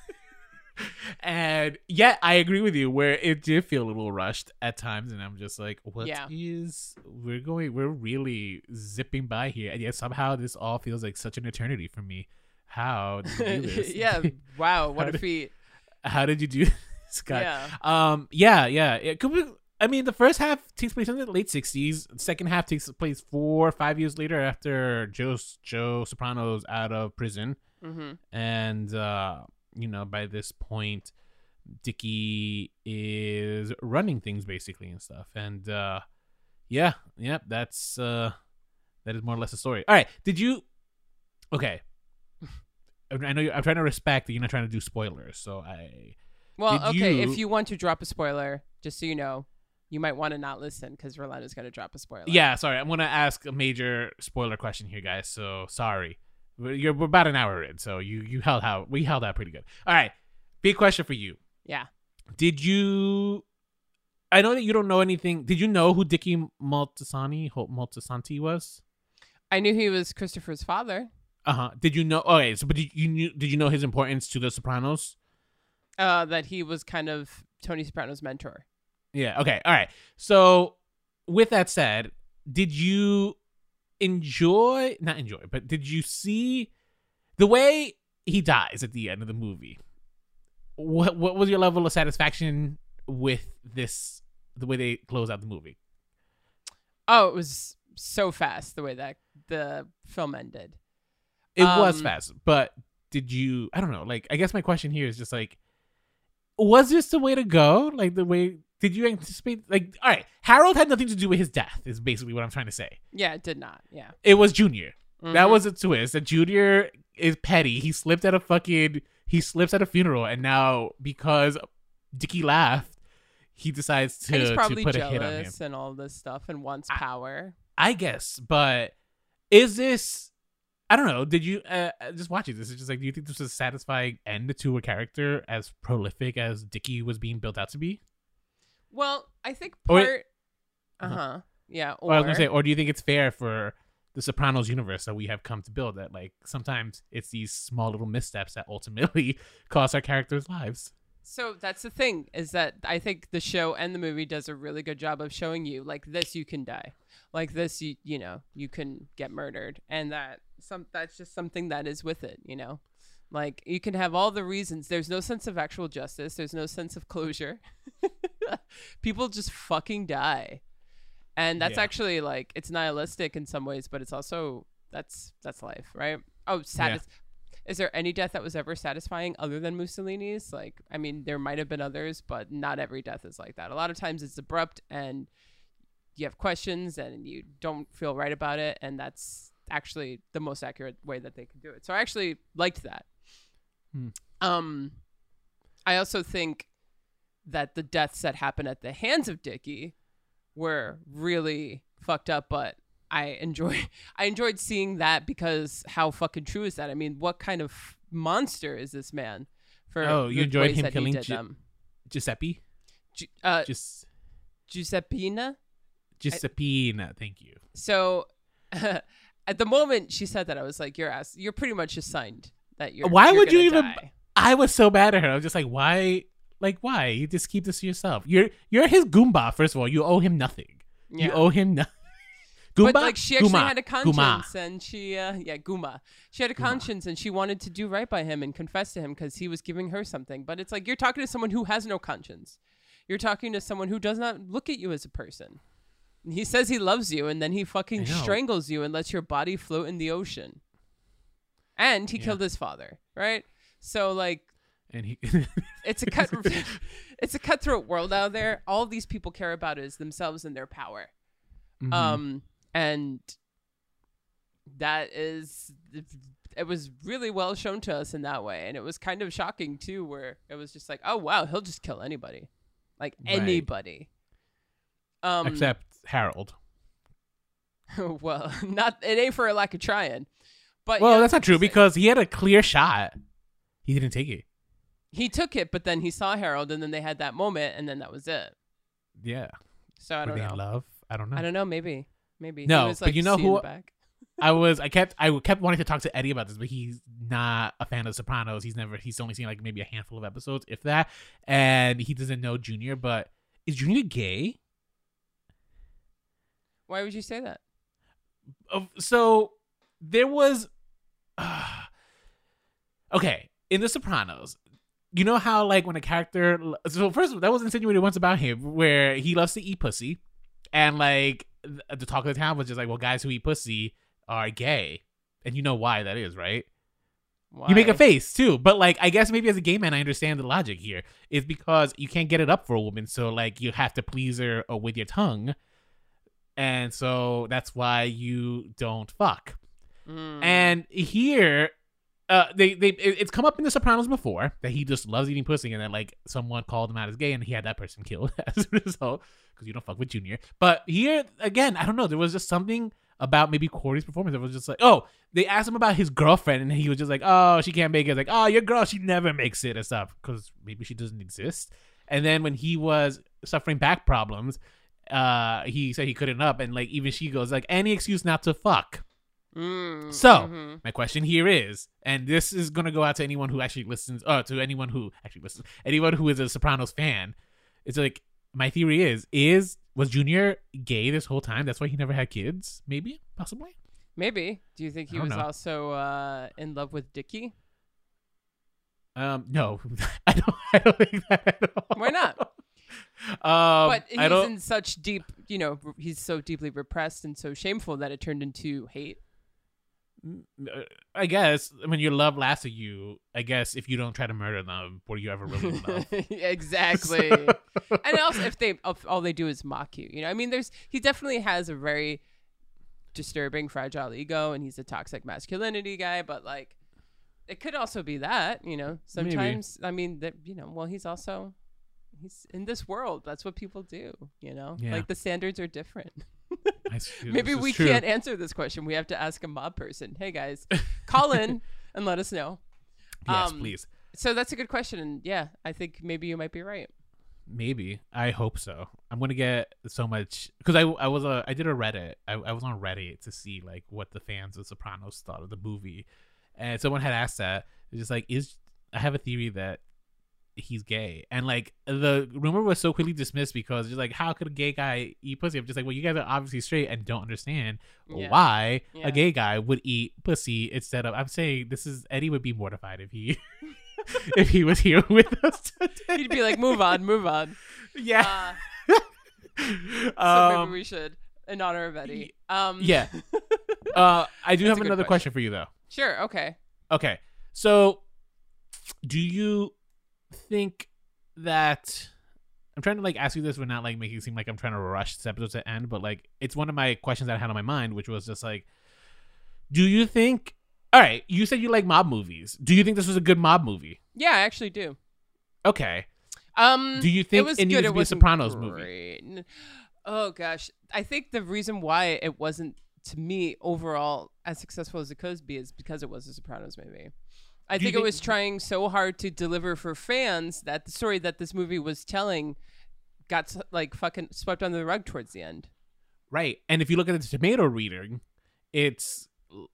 and yeah, I agree with you. Where it did feel a little rushed at times, and I'm just like, "What Yeah. is? We're going. We're really zipping by here, and yet somehow this all feels like such an eternity for me. How did you do this? Yeah. Wow. What How a did- feat. How did you do this, God? Yeah. Um. Yeah. Yeah. It could be. I mean, the first half takes place in the late sixties. The second half takes place four or five years later after Joe Joe Soprano's out of prison, Mm-hmm. and uh, you know, by this point, Dickie is running things basically and stuff. And uh, yeah, yeah, that's uh, that is more or less the story. All right, did you? Okay, I know you, I'm trying to respect that you're not trying to do spoilers, so I. Well, Did okay. you- If you want to drop a spoiler, just so you know, you might want to not listen because Rolando's going to drop a spoiler. Yeah, sorry. I'm gonna ask a major spoiler question here, guys. So sorry. We're, you're, we're about an hour in, so you you held out. We held out pretty good. All right. Big question for you. Yeah. Did you? I know that you don't know anything. Did you know who Dickie Moltisanti Moltisanti was? I knew he was Christopher's father. Uh huh. Did you know? Okay. So, but did you knew? Did you know his importance to The Sopranos? Uh, that he was kind of Tony Soprano's mentor. Yeah. Okay. All right. So, with that said, did you enjoy? Not enjoy, but did you see the way he dies at the end of the movie? What What was your level of satisfaction with this? The way they close out the movie. Oh, it was so fast the way that the film ended. It was Um, fast, but did you? I don't know. Like, I guess my question here is just like, was this the way to go? Like the way. Did you anticipate? Like, all right, Harold had nothing to do with his death. Is basically what I'm trying to say. Yeah, it did not. Yeah. It was Junior. That Mhm. was a twist. That Junior is petty. He slipped at a fucking. He slips at a funeral, and now because Dickie laughed, he decides to, And he's to probably put a hit on him. jealous and all this stuff and wants I- power. I guess, but is this? I don't know. Did you uh, just watching this? It's just like, do you think this was a satisfying end to a character as prolific as Dickie was being built out to be? Well, I think Or it- part. Uh huh. Yeah. Or Or I was gonna say, or do you think it's fair for the Sopranos universe that we have come to build that like sometimes it's these small little missteps that ultimately cost our characters' lives? So that's the thing is that I think the show and the movie does a really good job of showing you like this you can die, like this you you know you can get murdered, and that some that's just something that is with it, you know, like you can have all the reasons. There's no sense of actual justice. There's no sense of closure. People just fucking die, and that's Yeah. actually like it's nihilistic in some ways, but it's also that's that's life, right? Oh, satis- Is there any death that was ever satisfying other than Mussolini's? Like, I mean, there might have been others, but not every death is like that. A lot of times it's abrupt and you have questions and you don't feel right about it. And that's actually the most accurate way that they can do it. So I actually liked that. Hmm. Um, I also think that the deaths that happen at the hands of Dickie were really fucked up, but I enjoy I enjoyed seeing that because how fucking true is that? I mean, what kind of monster is this man? For Oh, you the enjoyed ways him that he killing did Gi- them. Giuseppe, Gi- uh, just Giuseppina. Giuseppina. Thank you. So at the moment she said that, I was like, "You're ass. You're pretty much assigned that you're." Why you're would you gonna even- die." I was so bad at her. I was just like, why? Like, why? You just keep this to yourself. You're you're his Goomba. First of all, you owe him nothing. Yeah. You owe him nothing. Goomba? But like she actually Guma. had a Guma. conscience, and she, uh, yeah, Guma. She had a conscience, and she wanted to do right by him and confess to him because he was giving her something. But it's like you're talking to someone who has no conscience. You're talking to someone who does not look at you as a person. He says he loves you, and then he fucking I know. strangles you and lets your body float in the ocean. And he Yeah. killed his father, right? So like, And he. it's a cut, it's a cutthroat world out there. All these people care about is themselves and their power. Mhm. Um, and that is, it was really well shown to us in that way. And it was kind of shocking too, where it was just like, oh, wow, he'll just kill anybody, like Right. anybody. Um, Except Harold. well, not, it ain't for a lack of trying, but Well, yeah, that's not true interesting. because he had a clear shot. He didn't take it. He took it, but then he saw Harold and then they had that moment and then that was it. Yeah. So I Were don't they know. in love? I don't know. I don't know. Maybe. Maybe. No, he was, but like, you know C in who- the back. I was I kept I kept wanting to talk to Eddie about this, but he's not a fan of Sopranos. He's never he's only seen like maybe a handful of episodes, if that, and he doesn't know Junior. But is Junior gay? Why would you say that? Uh, so there was uh, okay in The Sopranos. You know how like when a character so first that was insinuated once about him where he loves to eat pussy, and like the talk of the town was just like, well, guys who eat pussy are gay, and you know why that is, right? Why? You make a face too, but like I guess maybe as a gay man I understand the logic here. Is because you can't get it up for a woman, so like you have to please her uh, with your tongue, and so that's why you don't fuck. Mm. And here, uh, they they it- it's come up in The Sopranos before that he just loves eating pussy, and then like someone called him out as gay, and he had that person killed as a result because you don't fuck with Junior. But here again, I don't know. There was just something about maybe Corey's performance. It was just like, oh, they asked him about his girlfriend, and he was just like, oh, she can't make it. It's like, oh, your girl, she never makes it and stuff because maybe she doesn't exist. And then when he was suffering back problems, uh, he said he couldn't up, and like even she goes like, any excuse not to fuck. Mm, So mhm. my question here is, and this is gonna go out to anyone who actually listens, uh, to anyone who actually listens, anyone who is a Sopranos fan. It's like my theory is is was Junior gay this whole time? That's why he never had kids. Maybe, possibly. Maybe. Do you think he I don't was know. also uh, in love with Dickie? Um, no, I don't. I don't think that at all. Why not? Um, But he's I don't. in such deep, you know, r- he's so deeply repressed and so shameful that it turned into hate. I guess when your love lasts with you, I guess if you don't try to murder them, were you ever really in love? Exactly. So- And also, if they if all they do is mock you, you know, I mean, there's he definitely has a very disturbing, fragile ego, and he's a toxic masculinity guy. But like, it could also be that, you know, sometimes. I mean, that you know, well, he's also he's in this world. That's what people do, you know. Yeah. Like the standards are different. I s- Maybe this is we true. can't answer this question. We have to ask a mob person. Hey guys, call in and let us know. Yes, Um, please. So that's a good question, and yeah, I think maybe you might be right. Maybe. I hope so. I'm gonna get so much because I I was a I did a Reddit. I, I was on Reddit to see like what the fans of Sopranos thought of the movie, and someone had asked that. It's just like, is I have a theory that he's gay, and like the rumor was so quickly dismissed because it's like, how could a gay guy eat pussy? I'm just like, well, you guys are obviously straight and don't understand Yeah. why Yeah. a gay guy would eat pussy instead of. I'm saying this is Eddie would be mortified if he if he was here with us today. You'd be like, move on, move on. Yeah. Uh, so um, maybe we should, in honor of Eddie. Um, yeah. Uh, I do That's have a good another question. question for you though. Sure. Okay. Okay. So, do you think that I'm trying to like ask you this but not like making it seem like I'm trying to rush this episode to end, but like it's one of my questions that I had on my mind, which was just like, do you think? All right, you said you like mob movies. Do you think this was a good mob movie? Yeah, I actually do. Okay. Um, Do you it think was it needed good. to It be a wasn't Sopranos movie? great. N- Oh gosh, I think the reason why it wasn't to me overall as successful as it could be is because it was a Sopranos movie. I Do you think it think- was trying so hard to deliver for fans that the story that this movie was telling got s- like fucking swept under the rug towards the end. Right. And if you look at the tomato reading, it's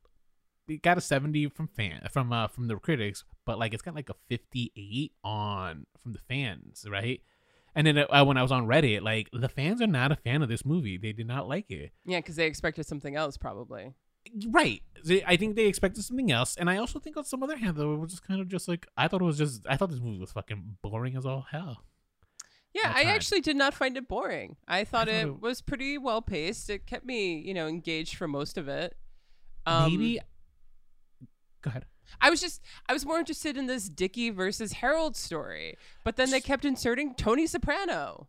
it got a seventy from fan from uh from the critics, but like it's got like a fifty-eight on from the fans, right? And then uh, when I was on Reddit, like the fans are not a fan of this movie. They did not like it. Yeah, because they expected something else probably. Right. They- I think they expected something else, and I also think on some other hand though, it was just kind of just like I thought it was just I thought this movie was fucking boring as all hell. Yeah, At I times. actually did not find it boring. I thought, thought it, it- was pretty well paced. It kept me, you know, engaged for most of it. Um, Maybe. Go ahead. I was just I was more interested in this Dickie versus Harold story, but then they kept inserting Tony Soprano.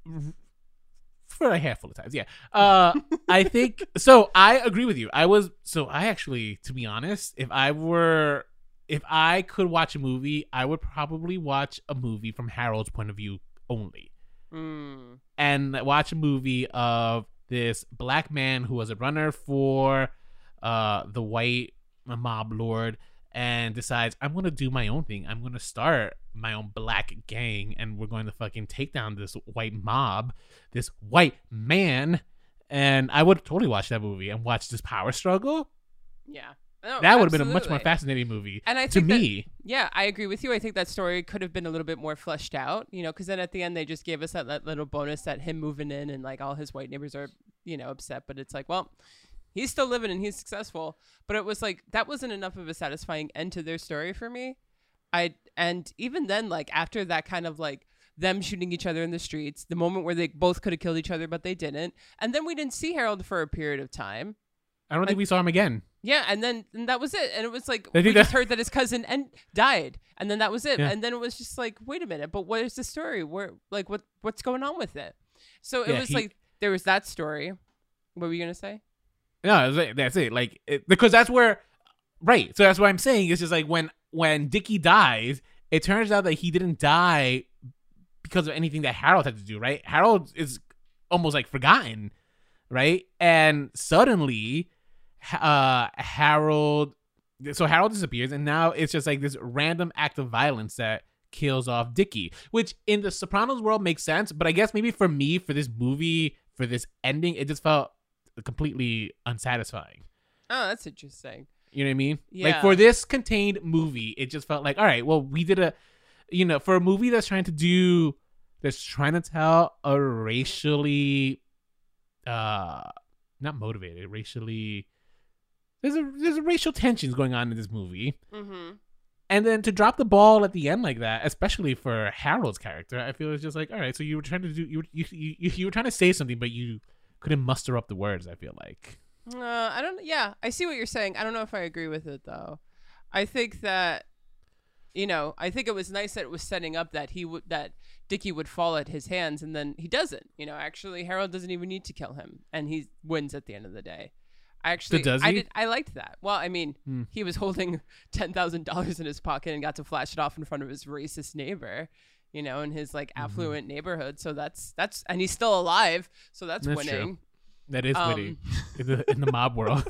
For a handful of times, yeah. Uh, I think so. I agree with you. I was so I actually, to be honest, if I were, if I could watch a movie, I would probably watch a movie from Harold's point of view only, Mm. and watch a movie of this black man who was a runner for uh the white mob lord, and decides, I'm gonna do my own thing. I'm gonna start my own black gang, and we're going to fucking take down this white mob, this white man. And I would totally watch that movie and watch this power struggle. Yeah. No, that would have been a much absolutely. more fascinating movie. And I to think that- me. Yeah, I agree with you. I think that story could have been a little bit more fleshed out, you know, because then at the end they just gave us that, that little bonus that him moving in and like all his white neighbors are, you know, upset. But it's like, well, he's still living and he's successful. But it was like that wasn't enough of a satisfying end to their story for me. I and even then, like after that kind of like them shooting each other in the streets, the moment where they both could have killed each other, but they didn't. And then we didn't see Harold for a period of time. I don't Like- think we saw him again. Yeah, and then and that was it. And it was like I we think just that- heard that his cousin and died, and then that was it. Yeah. And then it was just like, wait a minute, but what is the story? Where like what what's going on with it? So it Yeah, was he- like there was that story. What were you gonna say? No, that's it. That's it. Like it, because that's where, right? So that's what I'm saying. It's just like when when Dickie dies, it turns out that he didn't die because of anything that Harold had to do. Right? Harold is almost like forgotten, right? And suddenly, uh, Harold. So Harold disappears, and now it's just like this random act of violence that kills off Dickie, which in the Sopranos world makes sense. But I guess maybe for me, for this movie, for this ending, it just felt completely unsatisfying. Oh, that's interesting. You know what I mean? Yeah. Like for this contained movie, it just felt like, all right, well, we did a, you know, for a movie that's trying to do, that's trying to tell a racially, uh, not motivated, racially, there's a there's a racial tensions going on in this movie, Mm-hmm. and then to drop the ball at the end like that, especially for Harold's character, I feel it's just like, all right, so you were trying to do, you were, you you, you were trying to say something, but you couldn't muster up the words. I feel like. Uh, I don't. Yeah, I see what you're saying. I don't know if I agree with it though. I think that, you know, I think it was nice that it was setting up that he would that Dickie would fall at his hands, and then he doesn't. You know, actually, Harold doesn't even need to kill him, and he wins at the end of the day. I actually, does I he? did. I liked that. Well, I mean, Hmm. he was holding ten thousand dollars in his pocket and got to flash it off in front of his racist neighbor. You know, in his like affluent neighborhood. So that's that's, and he's still alive. So that's, That's winning. true. That is Um, witty in the in the mob world.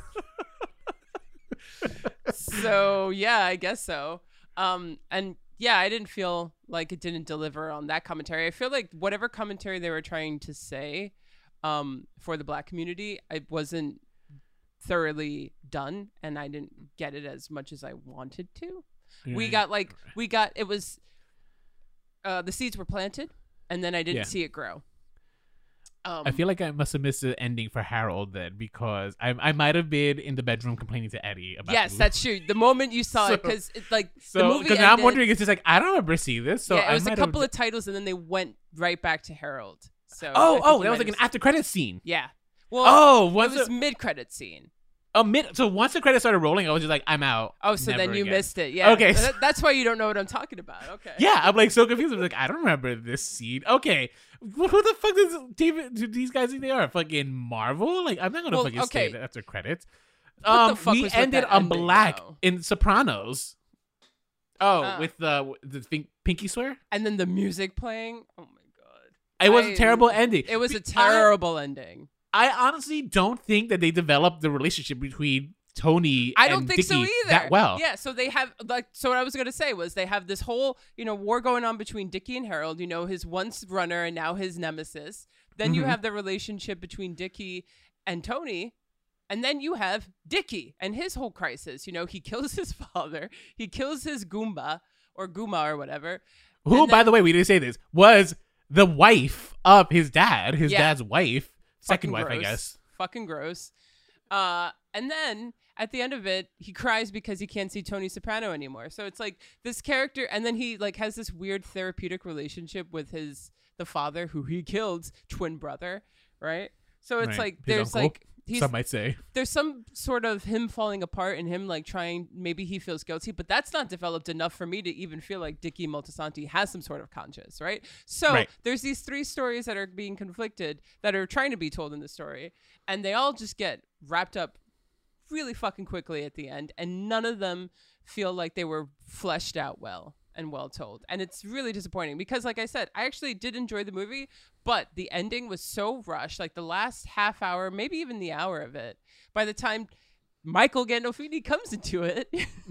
So yeah, I guess so. Um, and yeah, I didn't feel like it didn't deliver on that commentary. I feel like whatever commentary they were trying to say, um, for the black community, it wasn't thoroughly done, and I didn't get it as much as I wanted to. We Right. got like we got it was, uh, the seeds were planted, and then I didn't Yeah. see it grow. Um, I feel like I must have missed the ending for Harold then, because I I might have been in the bedroom complaining to Eddie about. yes, the movie. that's true. The moment you saw it, So- because it's like the so movie because now I'm ended- wondering. It's just like I don't remember seeing this. So yeah, it I was a might couple have, of titles, and then they went right back to Harold. So Oh, I think oh, you that was might like an have- after credit scene. yeah. Well, Oh, it once was the, mid credit scene. a mid. So once the credits started rolling, I was just like, I'm out. Oh, so then Never you again. missed it. Yeah. Okay, Th- so- that's why you don't know what I'm talking about. Okay. Yeah, I'm like so confused. I'm like, I don't remember this scene. Okay, who who the fuck does David? Do these guys think they are fucking Marvel? Like, I'm not gonna Well, fucking okay. stay there after credits. What Um, the fuck we was with ended that on ending, black though? in Sopranos. Oh, Uh. with the the thing, pinky swear. And then the music playing. Oh my god. It was I- a terrible ending. It was a I- terrible ending. I honestly don't think that they developed the relationship between Tony I don't and think Dickie so either. that well. Yeah, so they have like so what I was gonna say was they have this whole, you know, war going on between Dickie and Harold, you know, his once runner and now his nemesis. Then you Mhm. have the relationship between Dickie and Tony. And then you have Dickie and his whole crisis. You know, he kills his father, he kills his Goomba or Guma or whatever. Who, And by then- the way, we didn't say this, was the wife of his dad, his Yeah. dad's wife, second Fucking wife, I gross. guess. Fucking gross. Uh, and then at the end of it, he cries because he can't see Tony Soprano anymore. So it's like this character, and then he like has this weird therapeutic relationship with his the father who he killed, twin brother, right? So it's Right. like His there's uncle, like he's some might say. there's some sort of him falling apart and him like trying, maybe he feels guilty, but that's not developed enough for me to even feel like Dickie Moltisanti has some sort of conscience, right? So Right. there's these three stories that are being conflicted that are trying to be told in the story, and they all just get wrapped up really fucking quickly at the end, and none of them feel like they were fleshed out well and well told. And it's really disappointing because, like I said, I actually did enjoy the movie, but the ending was so rushed. Like the last half hour, maybe even the hour of it, by the time Michael Gandolfini comes into it,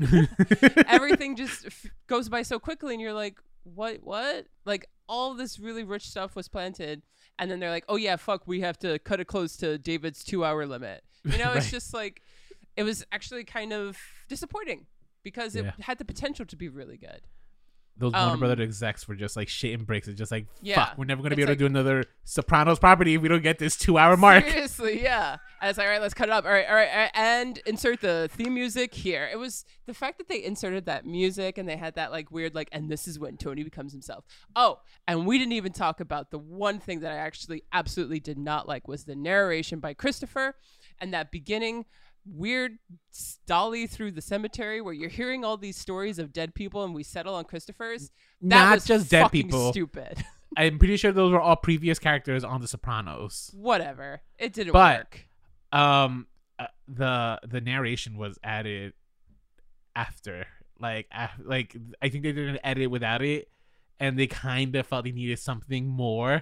everything just f- goes by so quickly, and you're like, what, what? Like, all this really rich stuff was planted, and then they're like, oh yeah, fuck, we have to cut it close to David's two-hour limit. You know, it's Right. just like, it was actually kind of disappointing because it Yeah. had the potential to be really good. Those Warner Um, Brother execs were just like shitting bricks. It's just like, Yeah. fuck, we're never gonna be It's able like- to do another Sopranos property if we don't get this two-hour mark. Seriously, yeah. And it's like, all right, let's cut it up. All right, all right, all right, and insert the theme music here. It was the fact that they inserted that music and they had that like weird like, and this is when Tony becomes himself. Oh, and we didn't even talk about the one thing that I actually absolutely did not like was the narration by Christopher and that beginning weird dolly through the cemetery where you're hearing all these stories of dead people and we settle on Christopher's. That Not was just dead fucking people. Stupid. I'm pretty sure those were all previous characters on The Sopranos. Whatever. It didn't But- work. Um, uh, the the narration was added after, like, af- like I think they did an edit without it, and they kind of felt they needed something more,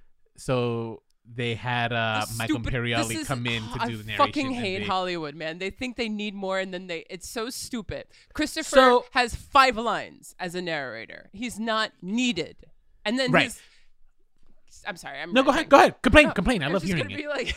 so they had uh The Michael stupid- Imperioli this is- come in to I do the narration. fucking and hate they- Hollywood, man. They think they need more, and then they. It's so stupid. Christopher So- has five lines as a narrator. He's not needed, and then Right. his. I'm sorry. I'm No, go ranting. ahead, go ahead, complain, No, complain. I it love was just hearing gonna it. Be like,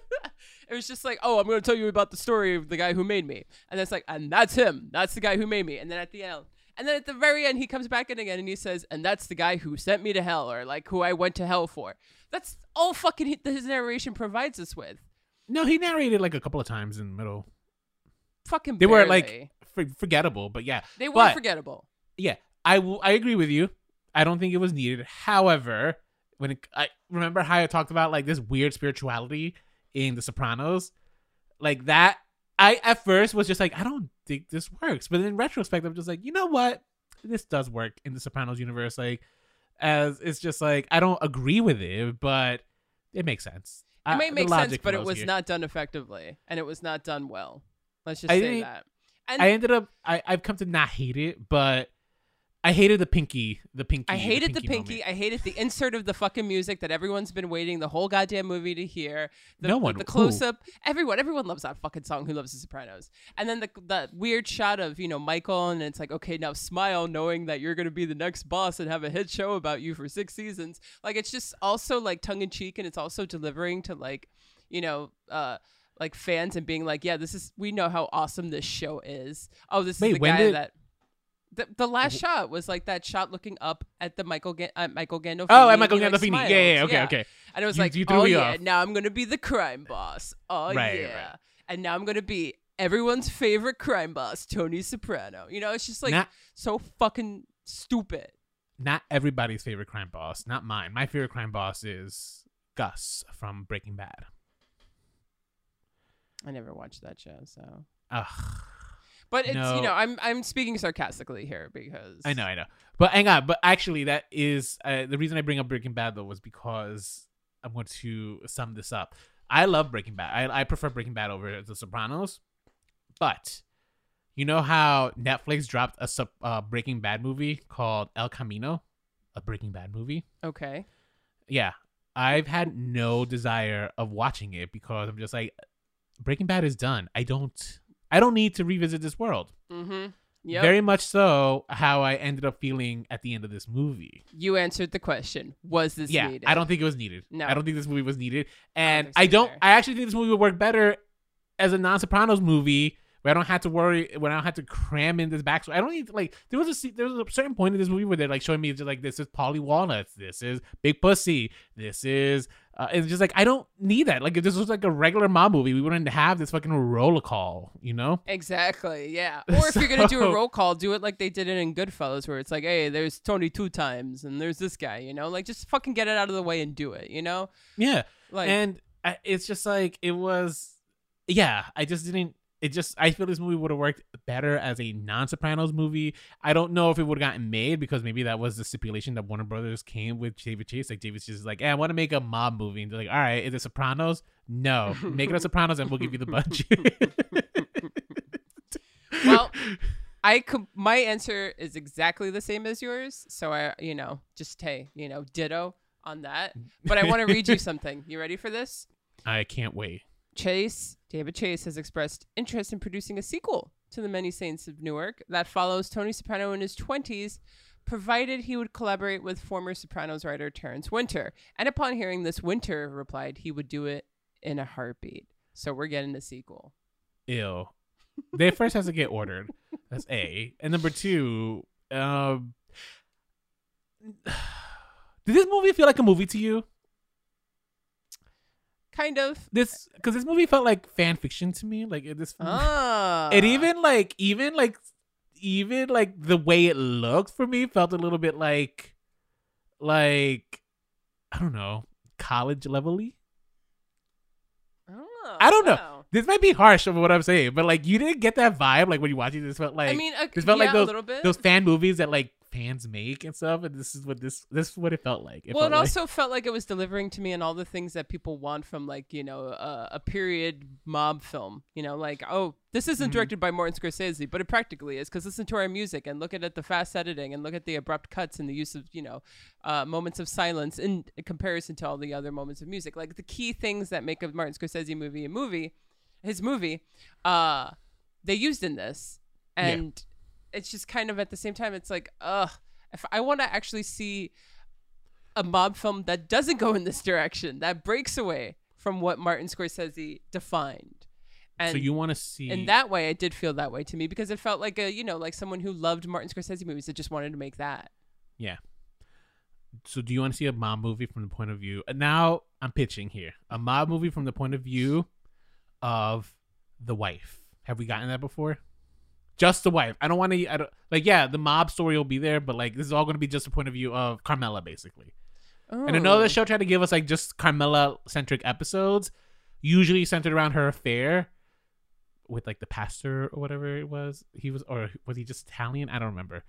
it was just like, oh, I'm going to tell you about the story of the guy who made me, and it's like, and that's him. That's the guy who made me. And then at the end, and then at the very end, he comes back in again and he says, and that's the guy who sent me to hell, or like who I went to hell for. That's all fucking hi- his narration provides us with. No, he narrated like a couple of times in the middle. Fucking. They were barely. like for- forgettable, but yeah, They were but- forgettable. yeah, I will. I agree with you. I don't think it was needed. However, when it, I remember how I talked about like this weird spirituality in The Sopranos, like that. I at first was just like, I don't think this works, but in retrospect, I'm just like, you know what, this does work in the Sopranos universe. Like, as it's just like I don't agree with it, but it makes sense. It I- may the make sense, logic but it flows was here. not done effectively, and it was not done well. Let's just I say think- that. And I ended up. I I've come to not hate it, but I hated the pinky. The pinky. I hated the pinky. moment. I hated the insert of the fucking music that everyone's been waiting the whole goddamn movie to hear. The, No one. The Who? close up. Everyone. Everyone loves that fucking song. Who loves The Sopranos? And then the the weird shot of you know Michael, and it's like, okay, now smile, knowing that you're gonna be the next boss and have a hit show about you for six seasons. Like it's just also like tongue in cheek, and it's also delivering to like, you know, uh. like fans and being like, yeah, this is, we know how awesome this show is. Oh, this Wait, is the when guy did- that. The, the last shot was like that shot looking up at the Michael Ga- uh, Michael Gandolfini. Oh, and and Michael he, like, Gandolfini. smiles. yeah, yeah, yeah, okay, okay. And it was You- like, you threw oh me yeah, off. now I'm gonna be the crime boss. Oh Right, yeah, right. and now I'm gonna be everyone's favorite crime boss, Tony Soprano. You know, it's just like Not- so fucking stupid. Not everybody's favorite crime boss. Not mine. My favorite crime boss is Gus from Breaking Bad. I never watched that show, so. Ugh. But it's No. you know I'm I'm speaking sarcastically here because I know, I know. But hang on. But actually, that is uh, the reason I bring up Breaking Bad though was because I'm going to sum this up. I love Breaking Bad. I, I prefer Breaking Bad over The Sopranos. But you know how Netflix dropped a sub, uh, Breaking Bad movie called El Camino, a Breaking Bad movie. Okay. Yeah, I've had no desire of watching it because I'm just like, Breaking Bad is done. I don't. I don't need to revisit this world. Mm-hmm. Yep. Very much so how I ended up feeling at the end of this movie. You answered the question. Was this yeah, needed? I don't think it was needed. No. I don't think this movie was needed. And think so I don't, either. I actually think this movie would work better as a non-Sopranos movie where I don't have to worry, when I don't have to cram in this backstory. I don't need to, like, there was a se- there was a certain point in this movie where they're like showing me just like, this is Polly Walnuts, this is Big Pussy, this is, uh, it's just like, I don't need that. Like, if this was like a regular mob movie, we wouldn't have this fucking roll call, you know? Exactly, yeah. Or if you're gonna do a So- roll call, do it like they did it in Goodfellas, where it's like, hey, there's Tony two times, and there's this guy, you know, like just fucking get it out of the way and do it, you know, Yeah. like and I, it's just like it was yeah I just didn't it just I feel this movie would have worked better as a non-Sopranos movie. I don't know if it would have gotten made because maybe that was the stipulation that Warner Brothers came with David Chase. Like David Chase is like, hey, I want to make a mob movie, and they're like, all right, is it Sopranos? No, make it a Sopranos and we'll give you the budget. Well, I com- my answer is exactly the same as yours, so I, you know, just hey, you know, ditto on that. But I want to read you something. You ready for this? I can't wait. Chase, David Chase, has expressed interest in producing a sequel to The Many Saints of Newark that follows Tony Soprano in his twenties, provided he would collaborate with former Sopranos writer Terrence Winter. And upon hearing this, Winter replied he would do it in a heartbeat. So we're getting a sequel. Ew. They first has to get ordered. That's A. And number two, um, did this movie feel like a movie to you? Kind of. This because this movie felt like fan fiction to me. Like it, this, Ah. it even like even like even like the way it looked for me felt a little bit like like I don't know, college level-y. Oh, I don't know. wow. This might be harsh of what I'm saying, but like you didn't get that vibe like when you watch it. This felt like I mean, uh, this felt yeah, like those a little bit. those fan movies that like fans make and stuff. And this is what this this is what it felt like. It well, felt it like, also felt like it was delivering to me and all the things that people want from like, you know, uh, a period mob film, you know, like, oh, this isn't Mhm. directed by Martin Scorsese, but it practically is because listen to our music and look at it, the fast editing and look at the abrupt cuts and the use of, you know, uh, moments of silence in comparison to all the other moments of music. Like the key things that make a Martin Scorsese movie a movie, his movie, uh, they used in this. And yeah. It's just kind of at the same time, it's like, ugh. If I want to actually see a mob film that doesn't go in this direction, that breaks away from what Martin Scorsese defined. And so you want to see in that way, it did feel that way to me because it felt like a, you know, like someone who loved Martin Scorsese movies that just wanted to make that. Yeah. So do you want to see a mob movie from the point of view? Now I'm pitching here. A mob movie from the point of view of the wife. Have we gotten that before? Just the wife. I don't want to. I don't like. Yeah, the mob story will be there, but like this is all going to be just the point of view of Carmela, basically. Oh. And I know the show tried to give us like just Carmela centric episodes, usually centered around her affair with like the pastor or whatever it was. He was, or was he just Italian? I don't remember.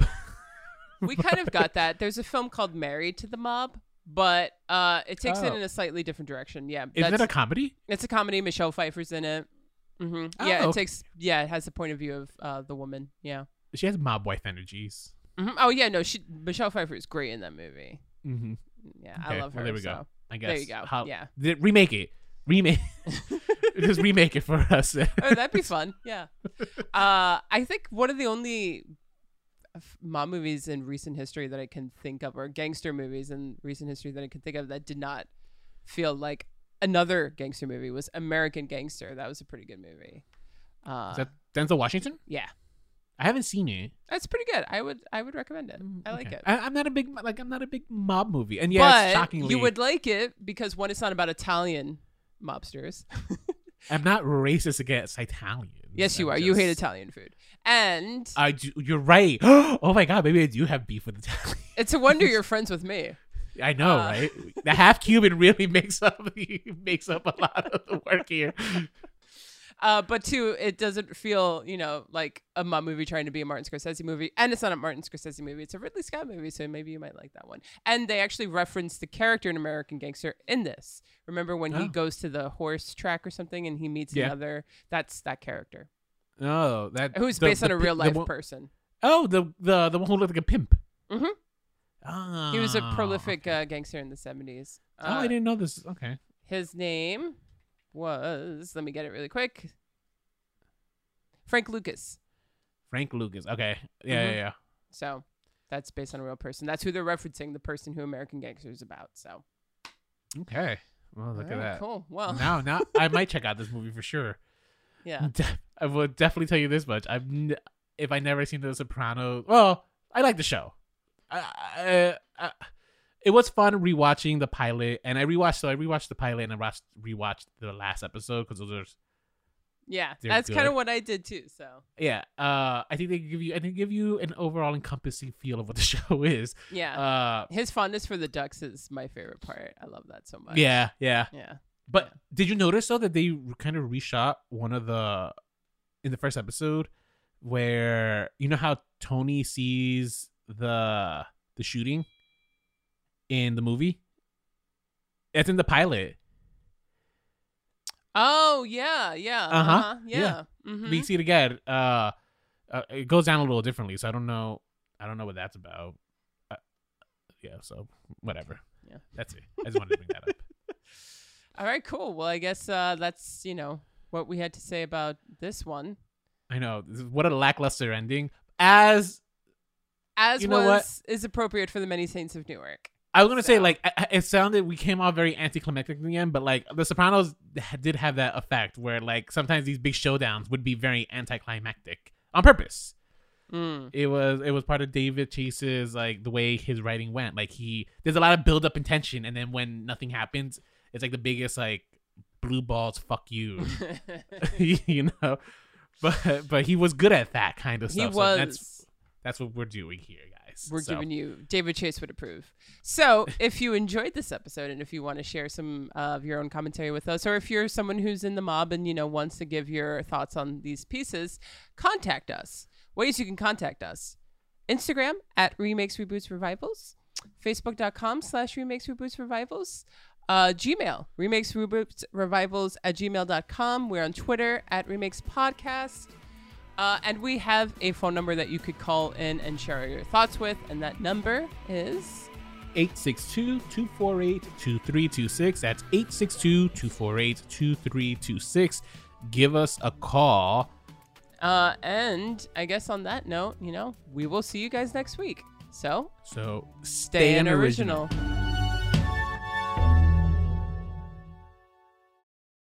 We kind of got that. There's a film called Married to the Mob, but uh, it takes Oh. it in a slightly different direction. Yeah, Is that's- it a comedy? It's a comedy. Michelle Pfeiffer's in it. Mm-hmm. Oh, Yeah, it okay. takes. Yeah, it has the point of view of uh, the woman. Yeah. She has mob wife energies. Mm-hmm. Oh yeah, no, she Michelle Pfeiffer is great in that movie. Mm-hmm. Yeah, Okay, I love her. well, there we so. go. I guess. There you go. How, Yeah. th- remake it. Remake. Just remake it for us. Oh, that'd be fun. Yeah. Uh, I think one of the only f- mob movies in recent history that I can think of, or gangster movies in recent history that I can think of that did not feel like another gangster movie, was American Gangster. That was a pretty good movie. Uh, Is that Denzel Washington? yeah, I haven't seen it. that's pretty good. I would I would recommend it. I like Okay. it. I, I'm not a big like I'm not a big mob movie, and yeah, but it's shockingly, you would like it because one, it's not about Italian mobsters. I'm not racist against Italians. Yes, you I'm are. You hate just- Italian food, and I do, you're right. Oh my god, maybe I do have beef with Italian. it's a wonder you're friends with me. I know, Uh. right? The half Cuban really makes up makes up a lot of the work here. Uh, but two, it doesn't feel, you know, like a mob movie trying to be a Martin Scorsese movie. And it's not a Martin Scorsese movie. It's a Ridley Scott movie. So maybe you might like that one. And they actually reference the character in American Gangster in this. Remember when he Oh. goes to the horse track or something and he meets Yeah. another? That's that character. Oh, that Who's the- based on the a pi- real the life one- person. Oh, the the the one who looked like a pimp. Mhm. Ah, He was a prolific uh, gangster in the seventies. Oh, Uh, I didn't know this. Okay. His name was, let me get it really quick, Frank Lucas. Frank Lucas. Okay. Yeah, Mhm. yeah, yeah. So that's based on a real person. That's who they're referencing, the person who American Gangster is about. So Okay. Well, look All at right, that. Cool. Well, Now, now I might check out this movie for sure. yeah. De- I will definitely tell you this much. I've n- if I never seen The Sopranos, well, I like the show. I, I, I, it was fun rewatching the pilot, and I rewatched. So I rewatched the pilot and I watched rewatched the last episode because those are Yeah. They're That's kind of good. what I did too. So yeah. Uh, I think they give you. I think give you an overall encompassing feel of what the show is. yeah. Uh, His fondness for the Ducks is my favorite part. I love that so much. yeah, yeah. Yeah. But Yeah. did you notice though that they kind of reshot one of the in the first episode where you know how Tony sees the the shooting in the movie? It's in the pilot. Oh yeah, yeah. Uh-huh, Uh-huh. yeah. Yeah. Mhm. We see it again. Uh, uh, it goes down a little differently, so I don't know. I don't know what that's about. Uh, yeah, so whatever. Yeah. That's it. I just wanted to bring that up. All right, cool. Well, I guess uh, that's, you know, what we had to say about this one. I know. This is- What a lackluster ending. As As You know what? was is appropriate for the Many Saints of Newark. I was gonna say, So- like, I- I- it sounded we came off very anticlimactic in the end, but like The Sopranos did have that effect where like sometimes these big showdowns would be very anticlimactic on purpose. Mm. It was it was part of David Chase's like the way his writing went. Like he there's a lot of build up and tension, and then when nothing happens, it's like the biggest like blue balls fuck you, you know. But but he was good at that kind of He stuff. was. So that's that's what we're doing here, guys. We're So, giving you David Chase would approve. So if you enjoyed this episode and if you want to share some of your own commentary with us, or if you're someone who's in the mob and you know wants to give your thoughts on these pieces, contact us. Ways you can contact us: Instagram at Remakes Reboots Revivals, Facebook.com slash Remakes Reboots Revivals, uh, Gmail Remakes Reboots Revivals at gmail.com. We're on Twitter at Remakes Podcast. Uh, and we have a phone number that you could call in and share your thoughts with, and that number is eight six two, two four eight, two three two six. That's eight six two, two four eight, two three two six. Give us a call. uh, and I guess on that note, you know, we will see you guys next week. So So stay an original.